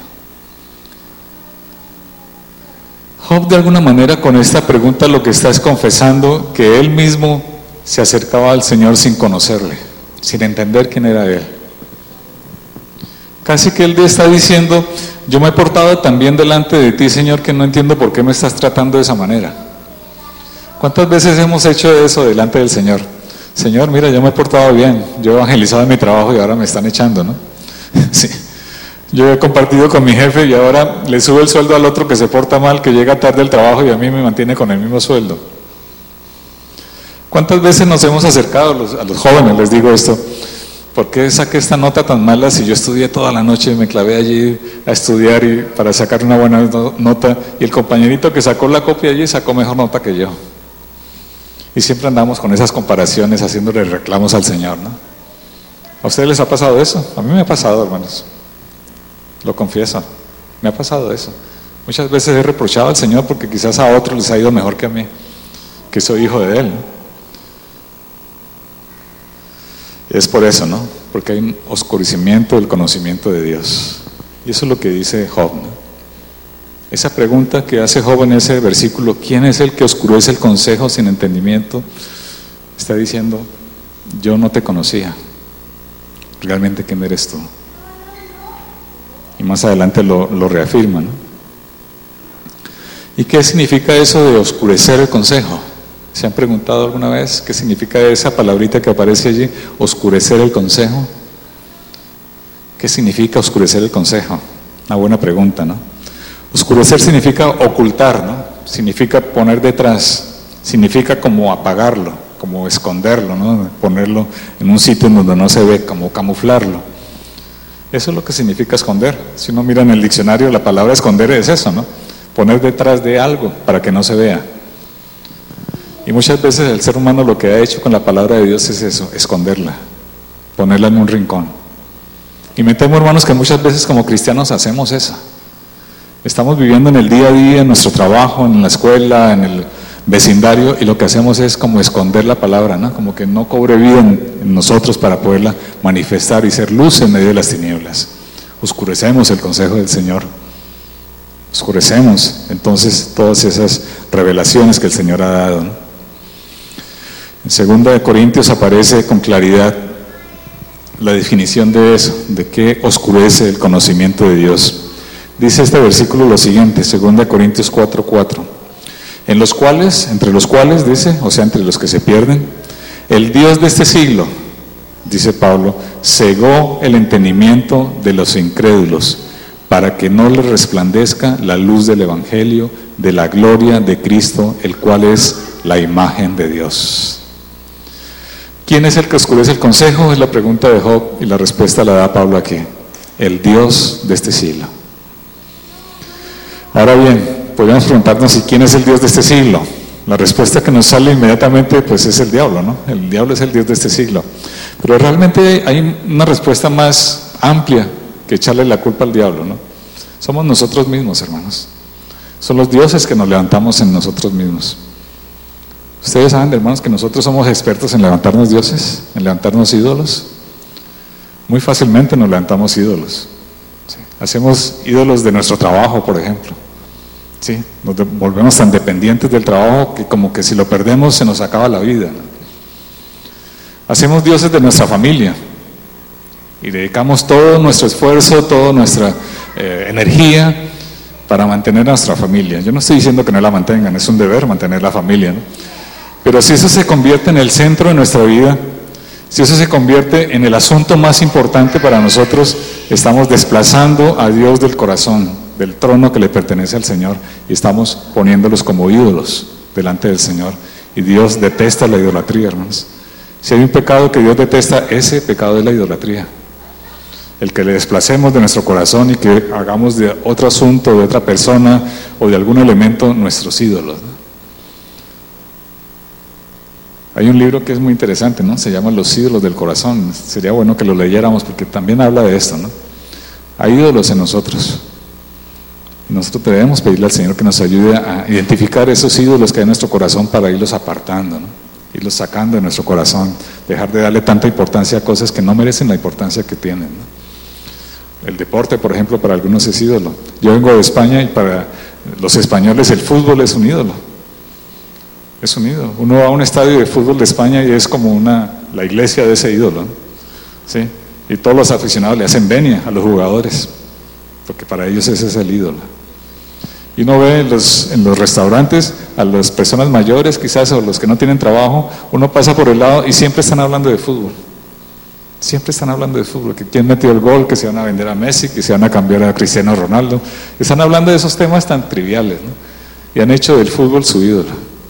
Job, de alguna manera, con esta pregunta lo que está es confesando que él mismo se acercaba al Señor sin conocerle, sin entender quién era Él. Casi que él está diciendo, yo me he portado tan bien delante de ti, Señor, que no entiendo por qué me estás tratando de esa manera. ¿Cuántas veces hemos hecho eso delante del Señor? Señor, mira, yo me he portado bien, yo he evangelizado en mi trabajo y ahora me están echando, ¿no? Sí. Yo he compartido con mi jefe y ahora le subo el sueldo al otro que se porta mal, que llega tarde al trabajo y a mí me mantiene con el mismo sueldo. ¿Cuántas veces nos hemos acercado a los jóvenes, les digo esto? ¿Por qué saqué esta nota tan mala si yo estudié toda la noche y me clavé allí a estudiar para sacar una buena nota y el compañerito que sacó la copia allí sacó mejor nota que yo? Y siempre andamos con esas comparaciones haciéndole reclamos al Señor, ¿no? ¿A ustedes les ha pasado eso? A mí me ha pasado, hermanos. Lo confieso, me ha pasado eso. Muchas veces he reprochado al Señor porque quizás a otros les ha ido mejor que a mí, que soy hijo de Él, ¿no? Es por eso, ¿no? Porque hay un oscurecimiento del conocimiento de Dios. Y eso es lo que dice Job, ¿no? Esa pregunta que hace Job en ese versículo, ¿quién es el que oscurece el consejo sin entendimiento? Está diciendo, yo no te conocía. ¿Realmente quién eres tú? Y más adelante lo reafirma, ¿no? ¿Y qué significa eso de oscurecer el consejo? ¿Se han preguntado alguna vez qué significa esa palabrita que aparece allí, oscurecer el consejo? ¿Qué significa oscurecer el consejo? Una buena pregunta, ¿no? Oscurecer significa ocultar, ¿no? Significa poner detrás, significa como apagarlo, como esconderlo, ¿no? Ponerlo en un sitio en donde no se ve, como camuflarlo. Eso es lo que significa esconder. Si uno mira en el diccionario, la palabra esconder es eso, ¿no? Poner detrás de algo para que no se vea. Y muchas veces el ser humano lo que ha hecho con la palabra de Dios es eso, esconderla, ponerla en un rincón. Y me temo, hermanos, que muchas veces como cristianos hacemos eso. Estamos viviendo en el día a día, en nuestro trabajo, en la escuela, en el vecindario, y lo que hacemos es como esconder la palabra, ¿no? Como que no cobre vida en nosotros para poderla manifestar y ser luz en medio de las tinieblas. Oscurecemos el consejo del Señor. Oscurecemos entonces todas esas revelaciones que el Señor ha dado, ¿no? En 2 Corintios aparece con claridad la definición de eso, de qué oscurece el conocimiento de Dios. Dice este versículo lo siguiente, 2 Corintios 4:4, entre los cuales, dice, o sea, entre los que se pierden, el Dios de este siglo, dice Pablo, cegó el entendimiento de los incrédulos, para que no les resplandezca la luz del Evangelio, de la gloria de Cristo, el cual es la imagen de Dios. ¿Quién es el que oscurece el consejo? Es la pregunta de Job y la respuesta la da Pablo aquí. El Dios de este siglo. Ahora bien, podríamos preguntarnos, ¿y quién es el Dios de este siglo? La respuesta que nos sale inmediatamente pues es el diablo, ¿no? El diablo es el Dios de este siglo. Pero realmente hay una respuesta más amplia que echarle la culpa al diablo, ¿no? Somos nosotros mismos, hermanos. Son los dioses que nos levantamos en nosotros mismos. Ustedes saben, hermanos, que nosotros somos expertos en levantarnos dioses, en levantarnos ídolos. Muy fácilmente nos levantamos ídolos. ¿Sí? Hacemos ídolos de nuestro trabajo, por ejemplo. ¿Sí? Nos volvemos tan dependientes del trabajo que como que si lo perdemos se nos acaba la vida, ¿no? Hacemos dioses de nuestra familia y dedicamos todo nuestro esfuerzo, toda nuestra energía para mantener a nuestra familia. Yo no estoy diciendo que no la mantengan, es un deber mantener la familia, ¿no? Pero si eso se convierte en el centro de nuestra vida, si eso se convierte en el asunto más importante para nosotros, estamos desplazando a Dios del corazón, del trono que le pertenece al Señor, y estamos poniéndolos como ídolos delante del Señor. Y Dios detesta la idolatría, hermanos. Si hay un pecado que Dios detesta, ese pecado es la idolatría. El que le desplacemos de nuestro corazón y que hagamos de otro asunto, de otra persona o de algún elemento nuestros ídolos, ¿no? Hay un libro que es muy interesante, ¿no? Se llama Los ídolos del corazón. Sería bueno que lo leyéramos porque también habla de esto, ¿no? Hay ídolos en nosotros. Nosotros debemos pedirle al Señor que nos ayude a identificar esos ídolos que hay en nuestro corazón para irlos apartando, ¿no? Irlos sacando de nuestro corazón. Dejar de darle tanta importancia a cosas que no merecen la importancia que tienen, ¿no? El deporte, por ejemplo, para algunos es ídolo. Yo vengo de España y para los españoles el fútbol es un ídolo. Es un ídolo. Uno va a un estadio de fútbol de España y es como la iglesia de ese ídolo, ¿no? ¿Sí? Y todos los aficionados le hacen venia a los jugadores, porque para ellos ese es el ídolo. Y uno ve en los restaurantes a las personas mayores quizás, o los que no tienen trabajo, uno pasa por el lado y siempre están hablando de fútbol. Siempre están hablando de fútbol, que quién metió el gol, que se van a vender a Messi, que se van a cambiar a Cristiano Ronaldo. Están hablando de esos temas tan triviales, ¿no? Y han hecho del fútbol su ídolo.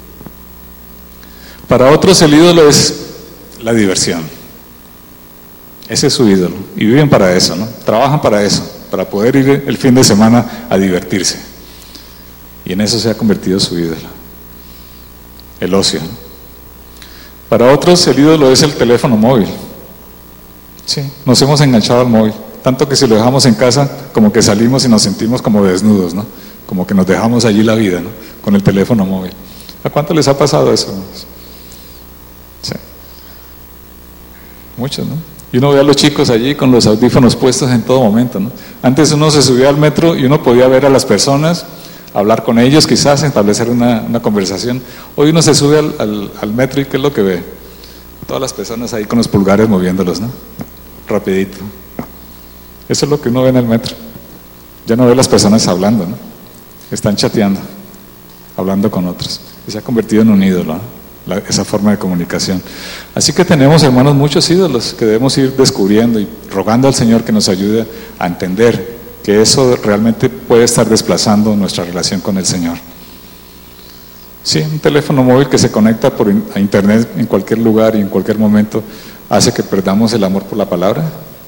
Para otros el ídolo es la diversión. Ese es su ídolo. Y viven para eso, ¿no? Trabajan para eso, para poder ir el fin de semana a divertirse. Y en eso se ha convertido su ídolo. El ocio, ¿no? Para otros el ídolo es el teléfono móvil. Sí, nos hemos enganchado al móvil, tanto que si lo dejamos en casa, como que salimos y nos sentimos como desnudos, ¿no? Como que nos dejamos allí la vida, ¿no? Con el teléfono móvil. ¿A cuánto les ha pasado eso? Sí. Muchos, ¿no? Y uno ve a los chicos allí con los audífonos puestos en todo momento, ¿no? Antes uno se subía al metro y uno podía ver a las personas, hablar con ellos, quizás establecer una conversación. Hoy uno se sube al metro y ¿qué es lo que ve? Todas las personas ahí con los pulgares moviéndolos, ¿no? Rapidito. Eso es lo que uno ve en el metro. Ya no ve las personas hablando, ¿no? Están chateando, hablando con otros. Y se ha convertido en un ídolo, ¿no? Esa forma de comunicación. Así que tenemos, hermanos, muchos ídolos que debemos ir descubriendo y rogando al Señor que nos ayude a entender que eso realmente puede estar desplazando nuestra relación con el Señor. Sí, un teléfono móvil que se conecta a internet en cualquier lugar y en cualquier momento hace que perdamos el amor por la palabra.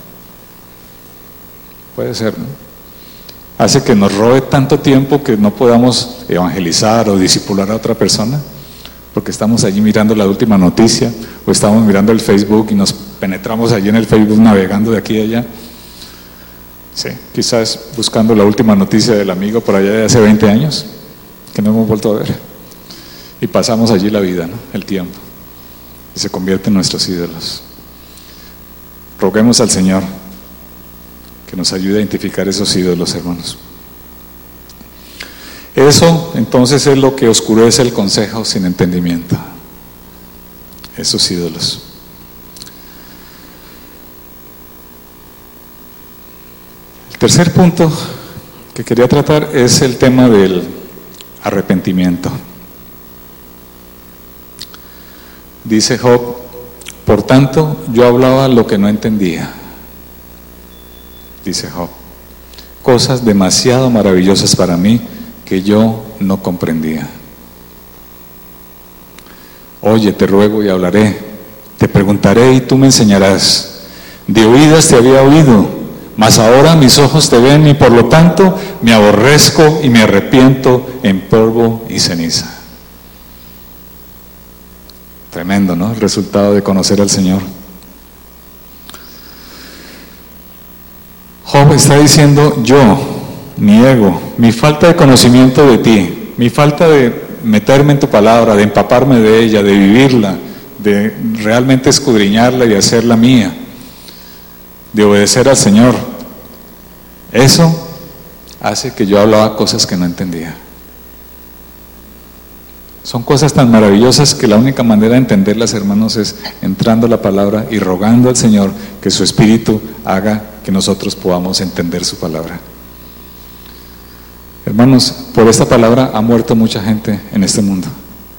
Puede ser, ¿no? Hace que nos robe tanto tiempo que no podamos evangelizar o discipular a otra persona, porque estamos allí mirando la última noticia, o estamos mirando el Facebook y nos penetramos allí en el Facebook navegando de aquí a allá. Sí, quizás buscando la última noticia del amigo por allá de hace 20 años, que no hemos vuelto a ver. Y pasamos allí la vida, ¿no? El tiempo. Y se convierte en nuestros ídolos. Roguemos al Señor que nos ayude a identificar esos ídolos, hermanos. Eso, entonces, es lo que oscurece el consejo sin entendimiento. Esos ídolos. El tercer punto que quería tratar es el tema del arrepentimiento. Dice Job: por tanto, yo hablaba lo que no entendía. Dice Job: cosas demasiado maravillosas para mí que yo no comprendía. Oye, te ruego y hablaré, te preguntaré y tú me enseñarás. De oídas te había oído, mas ahora mis ojos te ven y por lo tanto me aborrezco y me arrepiento en polvo y ceniza. Tremendo, ¿no? El resultado de conocer al Señor. Job está diciendo: yo, mi ego, mi falta de conocimiento de ti, mi falta de meterme en tu palabra, de empaparme de ella, de vivirla, de realmente escudriñarla y hacerla mía, de obedecer al Señor, eso hace que yo hablaba cosas que no entendía. Son cosas tan maravillosas que la única manera de entenderlas, hermanos, es entrando a la palabra y rogando al Señor que su Espíritu haga que nosotros podamos entender su palabra. Hermanos, por esta palabra ha muerto mucha gente en este mundo.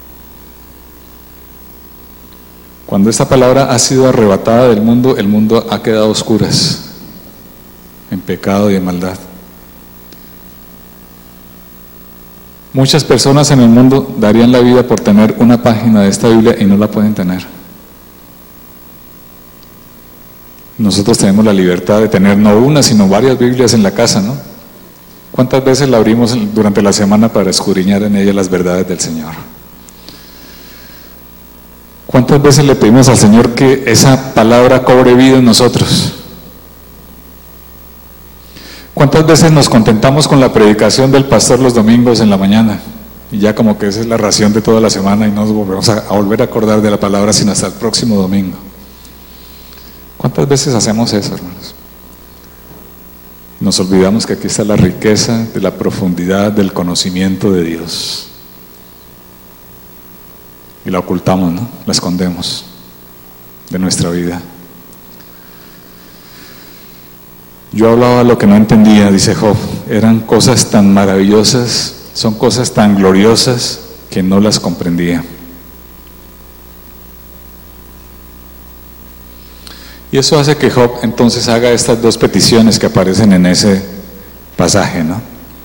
Cuando esta palabra ha sido arrebatada del mundo, el mundo ha quedado a oscuras, en pecado y en maldad. Muchas personas en el mundo darían la vida por tener una página de esta Biblia y no la pueden tener. Nosotros tenemos la libertad de tener no una, sino varias Biblias en la casa, ¿no? ¿Cuántas veces la abrimos durante la semana para escudriñar en ella las verdades del Señor? ¿Cuántas veces le pedimos al Señor que esa palabra cobre vida en nosotros? ¿Cuántas veces nos contentamos con la predicación del pastor los domingos en la mañana? Y ya como que esa es la ración de toda la semana y no nos volvemos a volver a acordar de la palabra sino hasta el próximo domingo. ¿Cuántas veces hacemos eso, hermanos? Nos olvidamos que aquí está la riqueza de la profundidad del conocimiento de Dios. Y la ocultamos, ¿no? La escondemos de nuestra vida. Yo hablaba lo que no entendía, dice Job. Eran cosas tan maravillosas, son cosas tan gloriosas que no las comprendía. Y eso hace que Job entonces haga estas dos peticiones que aparecen en ese pasaje, ¿no?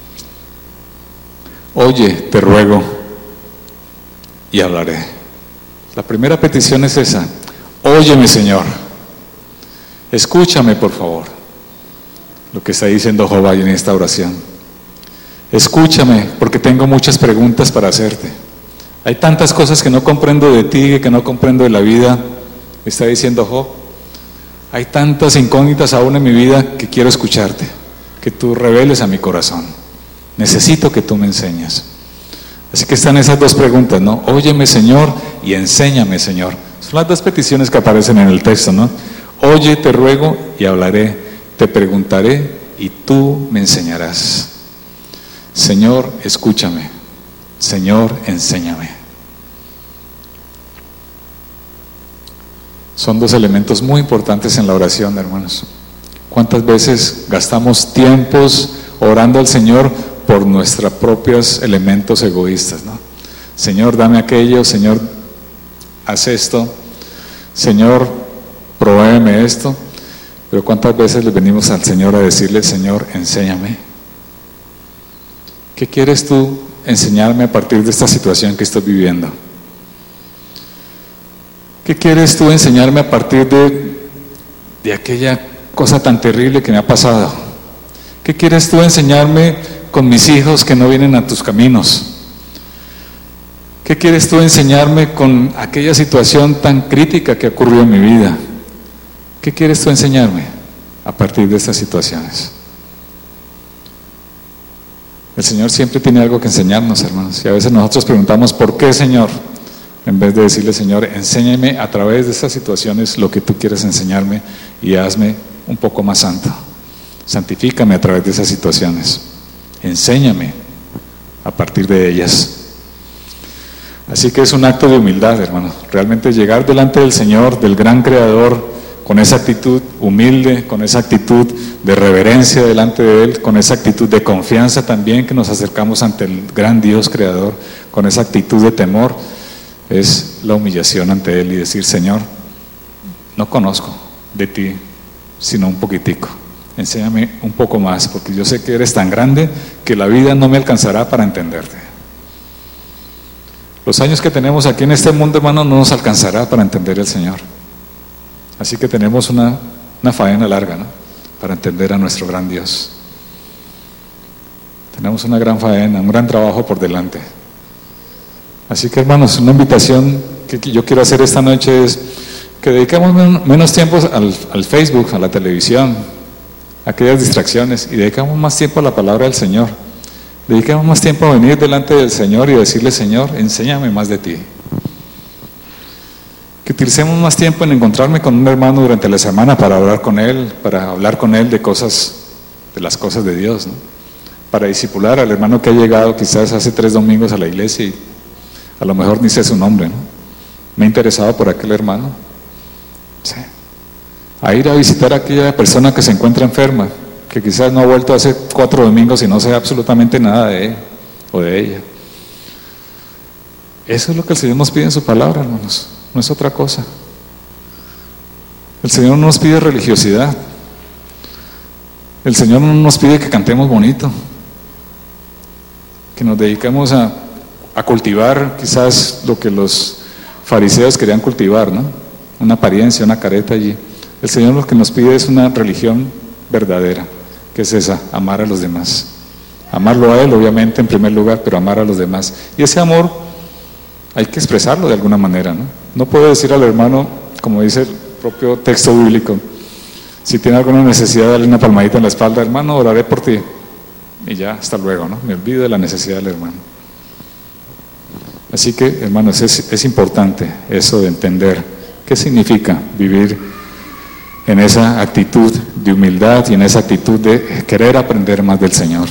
Oye, te ruego y hablaré. La primera petición es esa: óyeme, Señor, escúchame, por favor. Lo que está diciendo Job ahí en esta oración. Escúchame, porque tengo muchas preguntas para hacerte. Hay tantas cosas que no comprendo de ti, que no comprendo de la vida, está diciendo Job. Hay tantas incógnitas aún en mi vida que quiero escucharte, que tú reveles a mi corazón. Necesito que tú me enseñes. Así que están esas dos preguntas, ¿no? Óyeme, Señor, y enséñame, Señor. Son las dos peticiones que aparecen en el texto, ¿no? Oye, te ruego y hablaré. Te preguntaré y tú me enseñarás. Señor, escúchame. Señor, enséñame. Son dos elementos muy importantes en la oración, hermanos. ¿Cuántas veces gastamos tiempos orando al Señor por nuestros propios elementos egoístas, ¿no? Señor, dame aquello. Señor, haz esto. Señor, provéeme esto. Pero ¿cuántas veces le venimos al Señor a decirle: Señor, enséñame? ¿Qué quieres tú enseñarme a partir de esta situación que estoy viviendo? ¿Qué quieres tú enseñarme a partir de aquella cosa tan terrible que me ha pasado? ¿Qué quieres tú enseñarme con mis hijos que no vienen a tus caminos? ¿Qué quieres tú enseñarme con aquella situación tan crítica que ocurrió en mi vida? ¿Qué quieres tú enseñarme a partir de estas situaciones? El Señor siempre tiene algo que enseñarnos, hermanos. Y a veces nosotros preguntamos: ¿por qué, Señor? En vez de decirle: Señor, enséñame a través de estas situaciones lo que tú quieres enseñarme y hazme un poco más santo. Santifícame a través de esas situaciones. Enséñame a partir de ellas. Así que es un acto de humildad, hermanos. Realmente llegar delante del Señor, del gran Creador, con esa actitud humilde, con esa actitud de reverencia delante de Él, con esa actitud de confianza también, que nos acercamos ante el gran Dios Creador, con esa actitud de temor, es la humillación ante Él y decir: Señor, no conozco de ti sino un poquitico, enséñame un poco más, porque yo sé que eres tan grande que la vida no me alcanzará para entenderte. Los años que tenemos aquí en este mundo, hermano, no nos alcanzará para entender al Señor. Así que tenemos una faena larga, ¿no?, para entender a nuestro gran Dios. Tenemos una gran faena, un gran trabajo por delante. Así que, hermanos, una invitación que yo quiero hacer esta noche es que dediquemos menos tiempo al Facebook, a la televisión, a aquellas distracciones, y dedicamos más tiempo a la palabra del Señor. Dediquemos más tiempo a venir delante del Señor y decirle: Señor, enséñame más de ti. Que utilicemos más tiempo en encontrarme con un hermano durante la semana para hablar con él de las cosas de Dios, ¿no? Para discipular al hermano que ha llegado quizás hace 3 domingos a la iglesia y a lo mejor ni sé su nombre, ¿no? Me he interesado por aquel hermano. Sí. A ir a visitar a aquella persona que se encuentra enferma, que quizás no ha vuelto hace 4 domingos y no sé absolutamente nada de él o de ella. Eso es lo que el Señor nos pide en su palabra, hermanos. No es otra cosa. El Señor no nos pide religiosidad. El Señor no nos pide que cantemos bonito, que nos dediquemos a cultivar quizás lo que los fariseos querían cultivar, ¿no? Una apariencia, una careta allí. El Señor lo que nos pide es una religión verdadera, que es esa: amar a los demás. Amarlo a Él, obviamente, en primer lugar, pero amar a los demás. Y ese amor hay que expresarlo de alguna manera, ¿no? No puedo decir al hermano, como dice el propio texto bíblico, si tiene alguna necesidad, darle una palmadita en la espalda: hermano, oraré por ti. Y ya, hasta luego, ¿no? Me olvido de la necesidad del hermano. Así que, hermanos, es importante eso de entender qué significa vivir en esa actitud de humildad y en esa actitud de querer aprender más del Señor.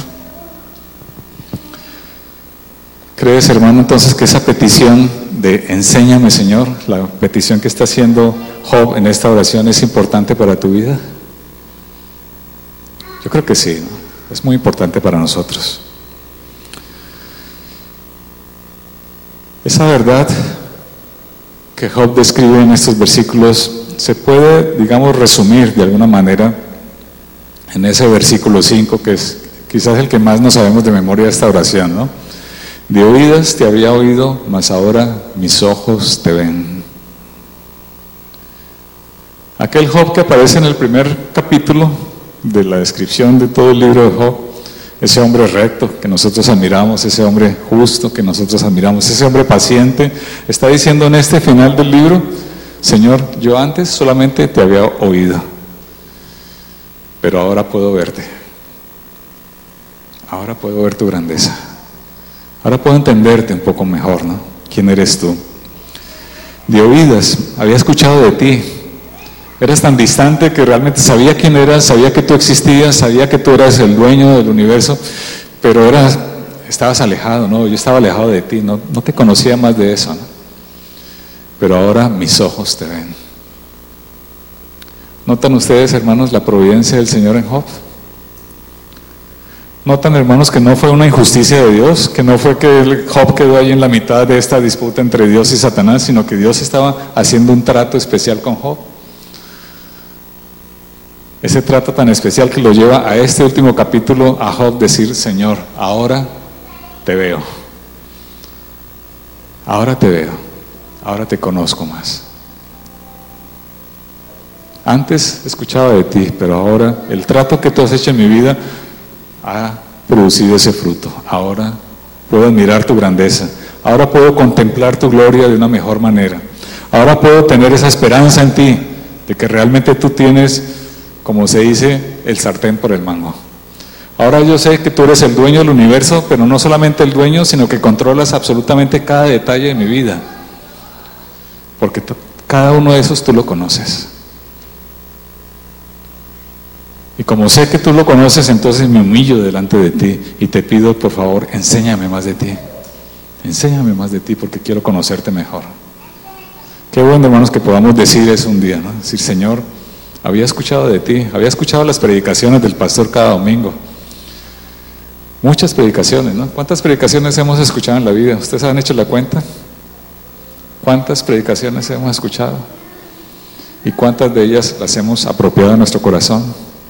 ¿Crees, hermano, entonces que esa petición de enséñame, Señor, la petición que está haciendo Job en esta oración, es importante para tu vida? Yo creo que sí, ¿no? Es muy importante para nosotros. Esa verdad que Job describe en estos versículos se puede, digamos, resumir de alguna manera en ese versículo 5, que es quizás el que más no sabemos de memoria de esta oración, ¿no? De oídas te había oído, mas ahora mis ojos te ven. Aquel Job que aparece en el primer capítulo de la descripción de todo el libro de Job, ese hombre recto que nosotros admiramos, ese hombre justo que nosotros admiramos, ese hombre paciente, está diciendo en este final del libro: Señor, yo antes solamente te había oído, pero ahora puedo verte. Ahora puedo ver tu grandeza. Ahora puedo entenderte un poco mejor, ¿no? ¿Quién eres tú? De oídas había escuchado de ti. Eras tan distante que realmente sabía quién eras, sabía que tú existías, sabía que tú eras el dueño del universo, pero estabas alejado, ¿no? Yo estaba alejado de ti, no te conocía más de eso, ¿no? Pero ahora mis ojos te ven. ¿Notan ustedes, hermanos, la providencia del Señor en Job? ¿Notan, hermanos, que no fue una injusticia de Dios? Que no fue que Job quedó ahí en la mitad de esta disputa entre Dios y Satanás, sino que Dios estaba haciendo un trato especial con Job. Ese trato tan especial que lo lleva a este último capítulo a Job decir: Señor, ahora te veo. Ahora te veo. Ahora te conozco más. Antes escuchaba de ti, pero ahora el trato que tú has hecho en mi vida ha producido ese fruto. Ahora puedo admirar tu grandeza. Ahora puedo contemplar tu gloria de una mejor manera. Ahora puedo tener esa esperanza en ti, de que realmente tú tienes, como se dice, el sartén por el mango. Ahora yo sé que tú eres el dueño del universo, pero no solamente el dueño, sino que controlas absolutamente cada detalle de mi vida. Porque cada uno de esos tú lo conoces. Y como sé que tú lo conoces, entonces me humillo delante de ti y te pido, por favor, enséñame más de ti. Enséñame más de ti porque quiero conocerte mejor. Qué bueno, hermanos, que podamos decir eso un día, ¿no? Decir: Señor, había escuchado de ti, había escuchado las predicaciones del pastor cada domingo. Muchas predicaciones, ¿no? ¿Cuántas predicaciones hemos escuchado en la vida? ¿Ustedes han hecho la cuenta? ¿Cuántas predicaciones hemos escuchado? ¿Y cuántas de ellas las hemos apropiado en nuestro corazón?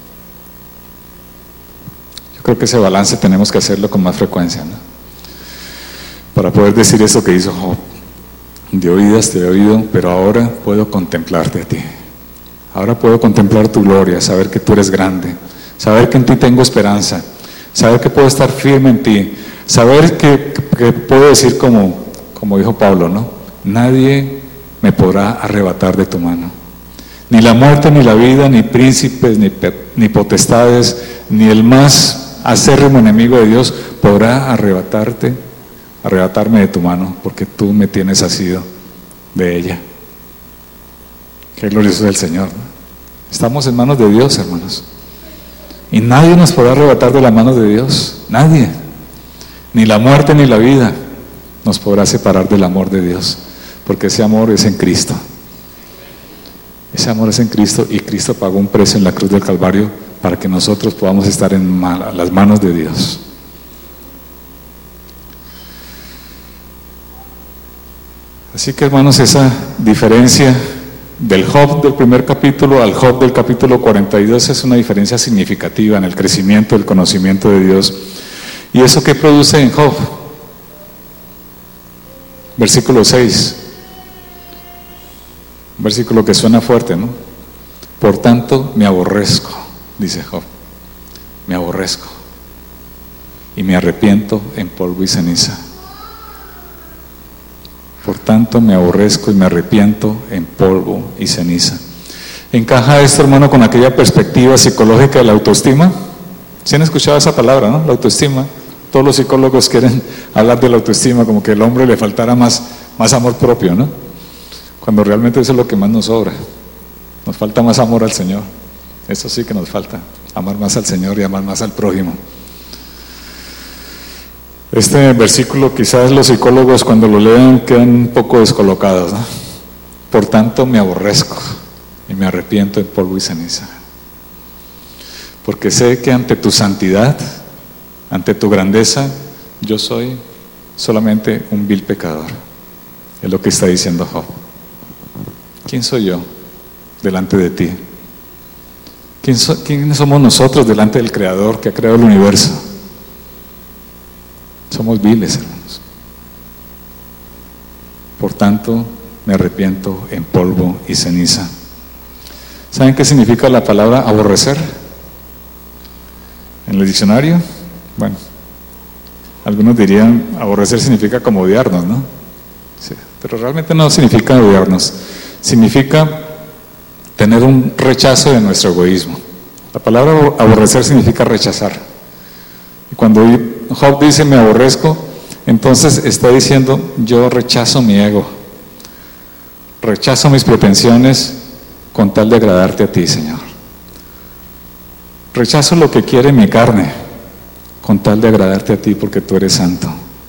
Creo que ese balance tenemos que hacerlo con más frecuencia, ¿no? Para poder decir eso que hizo Job: de oídas te he oído, pero ahora puedo contemplarte a ti. Ahora puedo contemplar tu gloria, saber que tú eres grande, saber que en ti tengo esperanza, saber que puedo estar firme en ti, saber que puedo decir como dijo Pablo, ¿no? Nadie me podrá arrebatar de tu mano. Ni la muerte, ni la vida, ni príncipes, ni potestades, ni el más acérrimo enemigo de Dios podrá arrebatarme de tu mano, porque tú me tienes asido de ella. Qué glorioso es el Señor, ¿no? Estamos en manos de Dios, hermanos, y nadie nos podrá arrebatar de la mano de Dios. Nadie, ni la muerte ni la vida nos podrá separar del amor de Dios, porque ese amor es en Cristo. Ese amor es en Cristo, y Cristo pagó un precio en la cruz del Calvario para que nosotros podamos estar en las manos de Dios. Así que, hermanos, esa diferencia del Job del primer capítulo al Job del capítulo 42 es una diferencia significativa en el crecimiento del conocimiento de Dios. ¿Y eso qué produce en Job? Versículo 6. Un versículo que suena fuerte, ¿no? Por tanto me aborrezco, dice Job, me aborrezco y me arrepiento en polvo y ceniza. Por tanto me aborrezco y me arrepiento en polvo y ceniza. ¿Encaja esto, hermano, con aquella perspectiva psicológica de la autoestima? ¿Sí han escuchado esa palabra, no? La autoestima. Todos los psicólogos quieren hablar de la autoestima, como que al hombre le faltara más amor propio, ¿no? Cuando realmente eso es lo que más nos sobra. Nos falta más amor al Señor. Eso sí que nos falta, amar más al Señor y amar más al prójimo. Este versículo quizás los psicólogos cuando lo leen quedan un poco descolocados, ¿no? Por tanto me aborrezco y me arrepiento en polvo y ceniza. porque sé que ante tu santidad, ante tu grandeza, yo soy solamente un vil pecador. Es lo que está diciendo Job. ¿Quién soy yo delante de ti? ¿Quiénes somos nosotros delante del Creador que ha creado el universo? Somos viles, hermanos. Por tanto, me arrepiento en polvo y ceniza. ¿Saben qué significa la palabra aborrecer? En el diccionario, bueno, algunos dirían aborrecer significa como odiarnos, ¿no? Sí, pero realmente no significa odiarnos. Significa tener un rechazo de nuestro egoísmo. La palabra aborrecer significa rechazar. Y cuando Job dice me aborrezco, entonces está diciendo yo rechazo mi ego, rechazo mis pretensiones con tal de agradarte a ti, Señor. Rechazo lo que quiere mi carne con tal de agradarte a ti porque tú eres santo.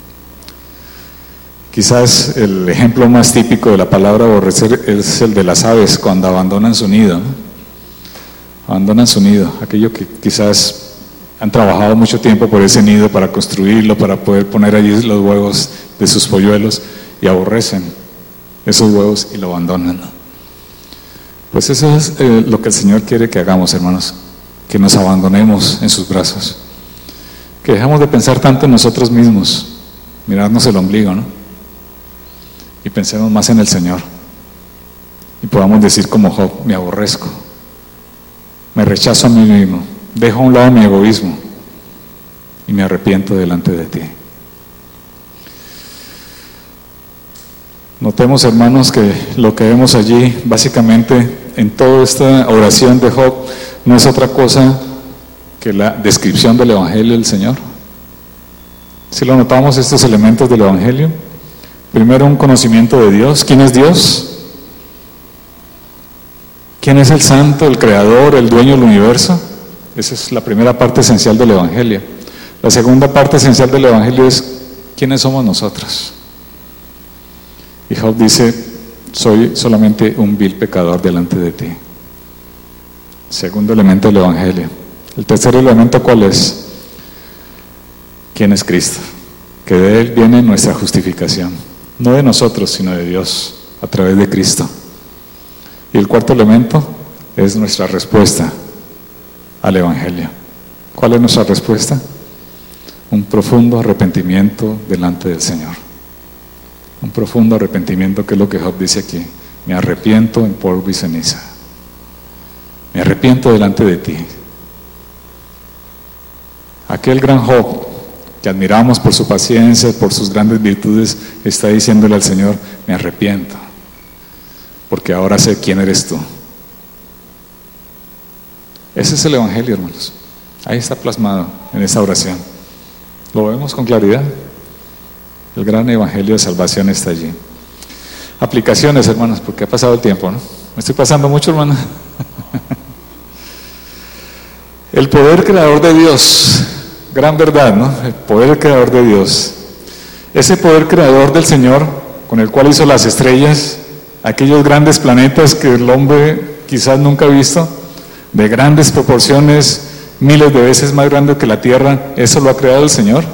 Quizás el ejemplo más típico de la palabra aborrecer es el de las aves cuando abandonan su nido, ¿no? Abandonan su nido, aquello que quizás han trabajado mucho tiempo por ese nido para construirlo, para poder poner allí los huevos de sus polluelos, y aborrecen esos huevos y lo abandonan, ¿no? Pues eso es lo que el Señor quiere que hagamos, hermanos, que nos abandonemos en sus brazos, que dejemos de pensar tanto en nosotros mismos, mirarnos el ombligo, ¿no? Y pensemos más en el Señor, y podamos decir como Job, me aborrezco, me rechazo a mí mismo, dejo a un lado mi egoísmo y me arrepiento delante de ti. Notemos, hermanos, que lo que vemos allí, básicamente, en toda esta oración de Job, no es otra cosa que la descripción del Evangelio del Señor. Si lo notamos, estos elementos del Evangelio, primero un conocimiento de Dios. ¿Quién es Dios? ¿Quién es el Santo, el Creador, el Dueño del universo? Esa es la primera parte esencial del Evangelio. La segunda parte esencial del Evangelio es ¿quiénes somos nosotros? Y Job dice, soy solamente un vil pecador delante de ti. Segundo elemento del Evangelio. El tercer elemento, ¿cuál es? ¿Quién es Cristo? Que de Él viene nuestra justificación. No de nosotros, sino de Dios, a través de Cristo. Y el cuarto elemento es nuestra respuesta al Evangelio. ¿Cuál es nuestra respuesta? Un profundo arrepentimiento delante del Señor. Un profundo arrepentimiento, que es lo que Job dice aquí. Me arrepiento en polvo y ceniza. Me arrepiento delante de ti. Aquel gran Job, que admiramos por su paciencia, por sus grandes virtudes, está diciéndole al Señor, me arrepiento, porque ahora sé quién eres tú. Ese es el Evangelio, hermanos. Ahí está plasmado en esa oración. Lo vemos con claridad. El gran Evangelio de salvación está allí. Aplicaciones, hermanos, porque ha pasado el tiempo, ¿no? Me estoy pasando mucho, hermano. El poder creador de Dios, gran verdad, ¿no? El poder creador de Dios. Ese poder creador del Señor, con el cual hizo las estrellas, aquellos grandes planetas que el hombre quizás nunca ha visto, de grandes proporciones, miles de veces más grande que la Tierra, eso lo ha creado el Señor.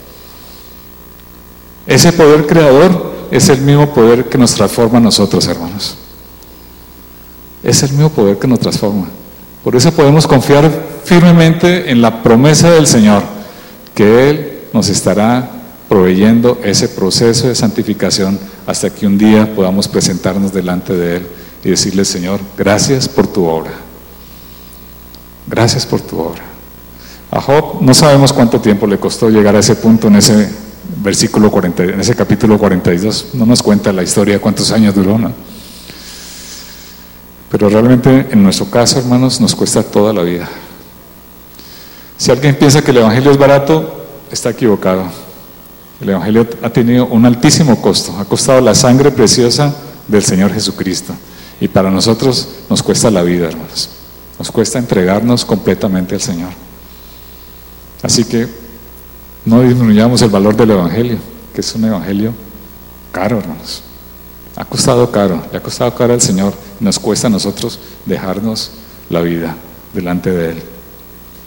Ese poder creador es el mismo poder que nos transforma a nosotros, hermanos. Es el mismo poder que nos transforma. Por eso podemos confiar firmemente en la promesa del Señor, que Él nos estará proveyendo ese proceso de santificación hasta que un día podamos presentarnos delante de Él y decirle, Señor, gracias por tu obra. Gracias por tu obra. A Job no sabemos cuánto tiempo le costó llegar a ese punto en ese versículo 40, en ese capítulo 42. No nos cuenta la historia cuántos años duró, ¿no? Pero realmente en nuestro caso, hermanos, nos cuesta toda la vida. Si alguien piensa que el Evangelio es barato, está equivocado. El Evangelio ha tenido un altísimo costo, ha costado la sangre preciosa del Señor Jesucristo. Y para nosotros nos cuesta la vida, hermanos. Nos cuesta entregarnos completamente al Señor. Así que no disminuyamos el valor del Evangelio, que es un Evangelio caro, hermanos. Ha costado caro, le ha costado caro al Señor. Nos cuesta a nosotros dejarnos la vida delante de Él.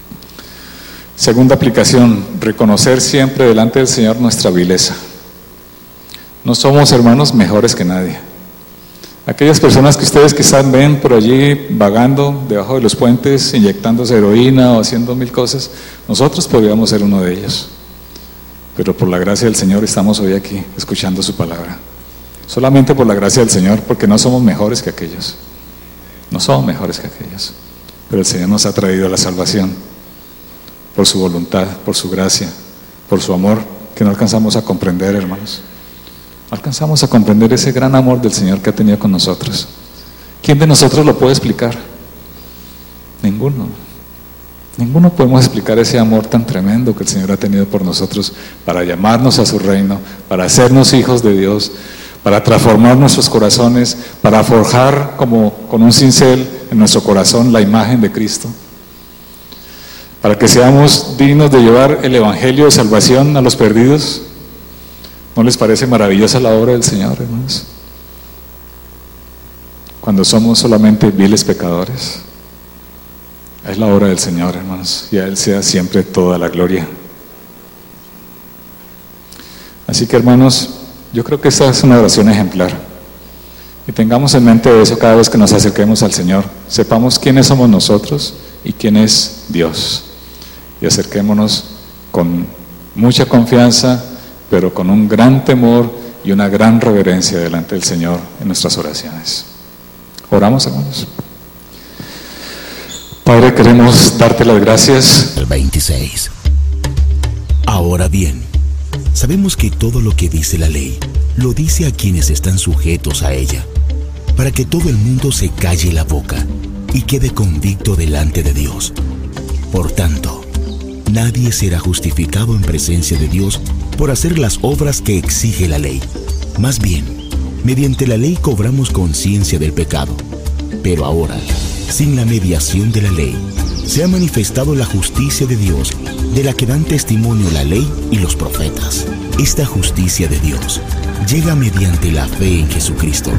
Segunda aplicación, reconocer siempre delante del Señor nuestra vileza. No somos, hermanos, mejores que nadie. Aquellas personas que ustedes quizás ven por allí vagando debajo de los puentes, inyectándose heroína o haciendo mil cosas, nosotros podríamos ser uno de ellos. Pero por la gracia del Señor estamos hoy aquí escuchando su palabra. Solamente por la gracia del Señor, porque no somos mejores que aquellos. No somos mejores que aquellos. Pero el Señor nos ha traído la salvación por su voluntad, por su gracia, por su amor, que no alcanzamos a comprender, hermanos. No alcanzamos a comprender ese gran amor del Señor que ha tenido con nosotros. ¿Quién de nosotros lo puede explicar? Ninguno. Ninguno podemos explicar ese amor tan tremendo que el Señor ha tenido por nosotros para llamarnos a su reino, para hacernos hijos de Dios, para transformar nuestros corazones, para forjar como con un cincel en nuestro corazón la imagen de Cristo, para que seamos dignos de llevar el evangelio de salvación a los perdidos. ¿No les parece maravillosa la obra del Señor, hermanos? Cuando somos solamente viles pecadores. Es la obra del Señor, hermanos, y a Él sea siempre toda la gloria. Así que, hermanos, yo creo que esta es una oración ejemplar. Y tengamos en mente eso cada vez que nos acerquemos al Señor. Sepamos quiénes somos nosotros y quién es Dios. Y acerquémonos con mucha confianza, pero con un gran temor y una gran reverencia delante del Señor en nuestras oraciones. Oramos, hermanos. Padre, queremos darte las gracias. El 26. Ahora bien, sabemos que todo lo que dice la ley, lo dice a quienes están sujetos a ella, para que todo el mundo se calle la boca y quede convicto delante de Dios. Por tanto, nadie será justificado en presencia de Dios por hacer las obras que exige la ley. Más bien, mediante la ley cobramos conciencia del pecado. Pero ahora, sin la mediación de la ley, se ha manifestado la justicia de Dios, de la que dan testimonio la ley y los profetas. Esta justicia de Dios llega mediante la fe en Jesucristo,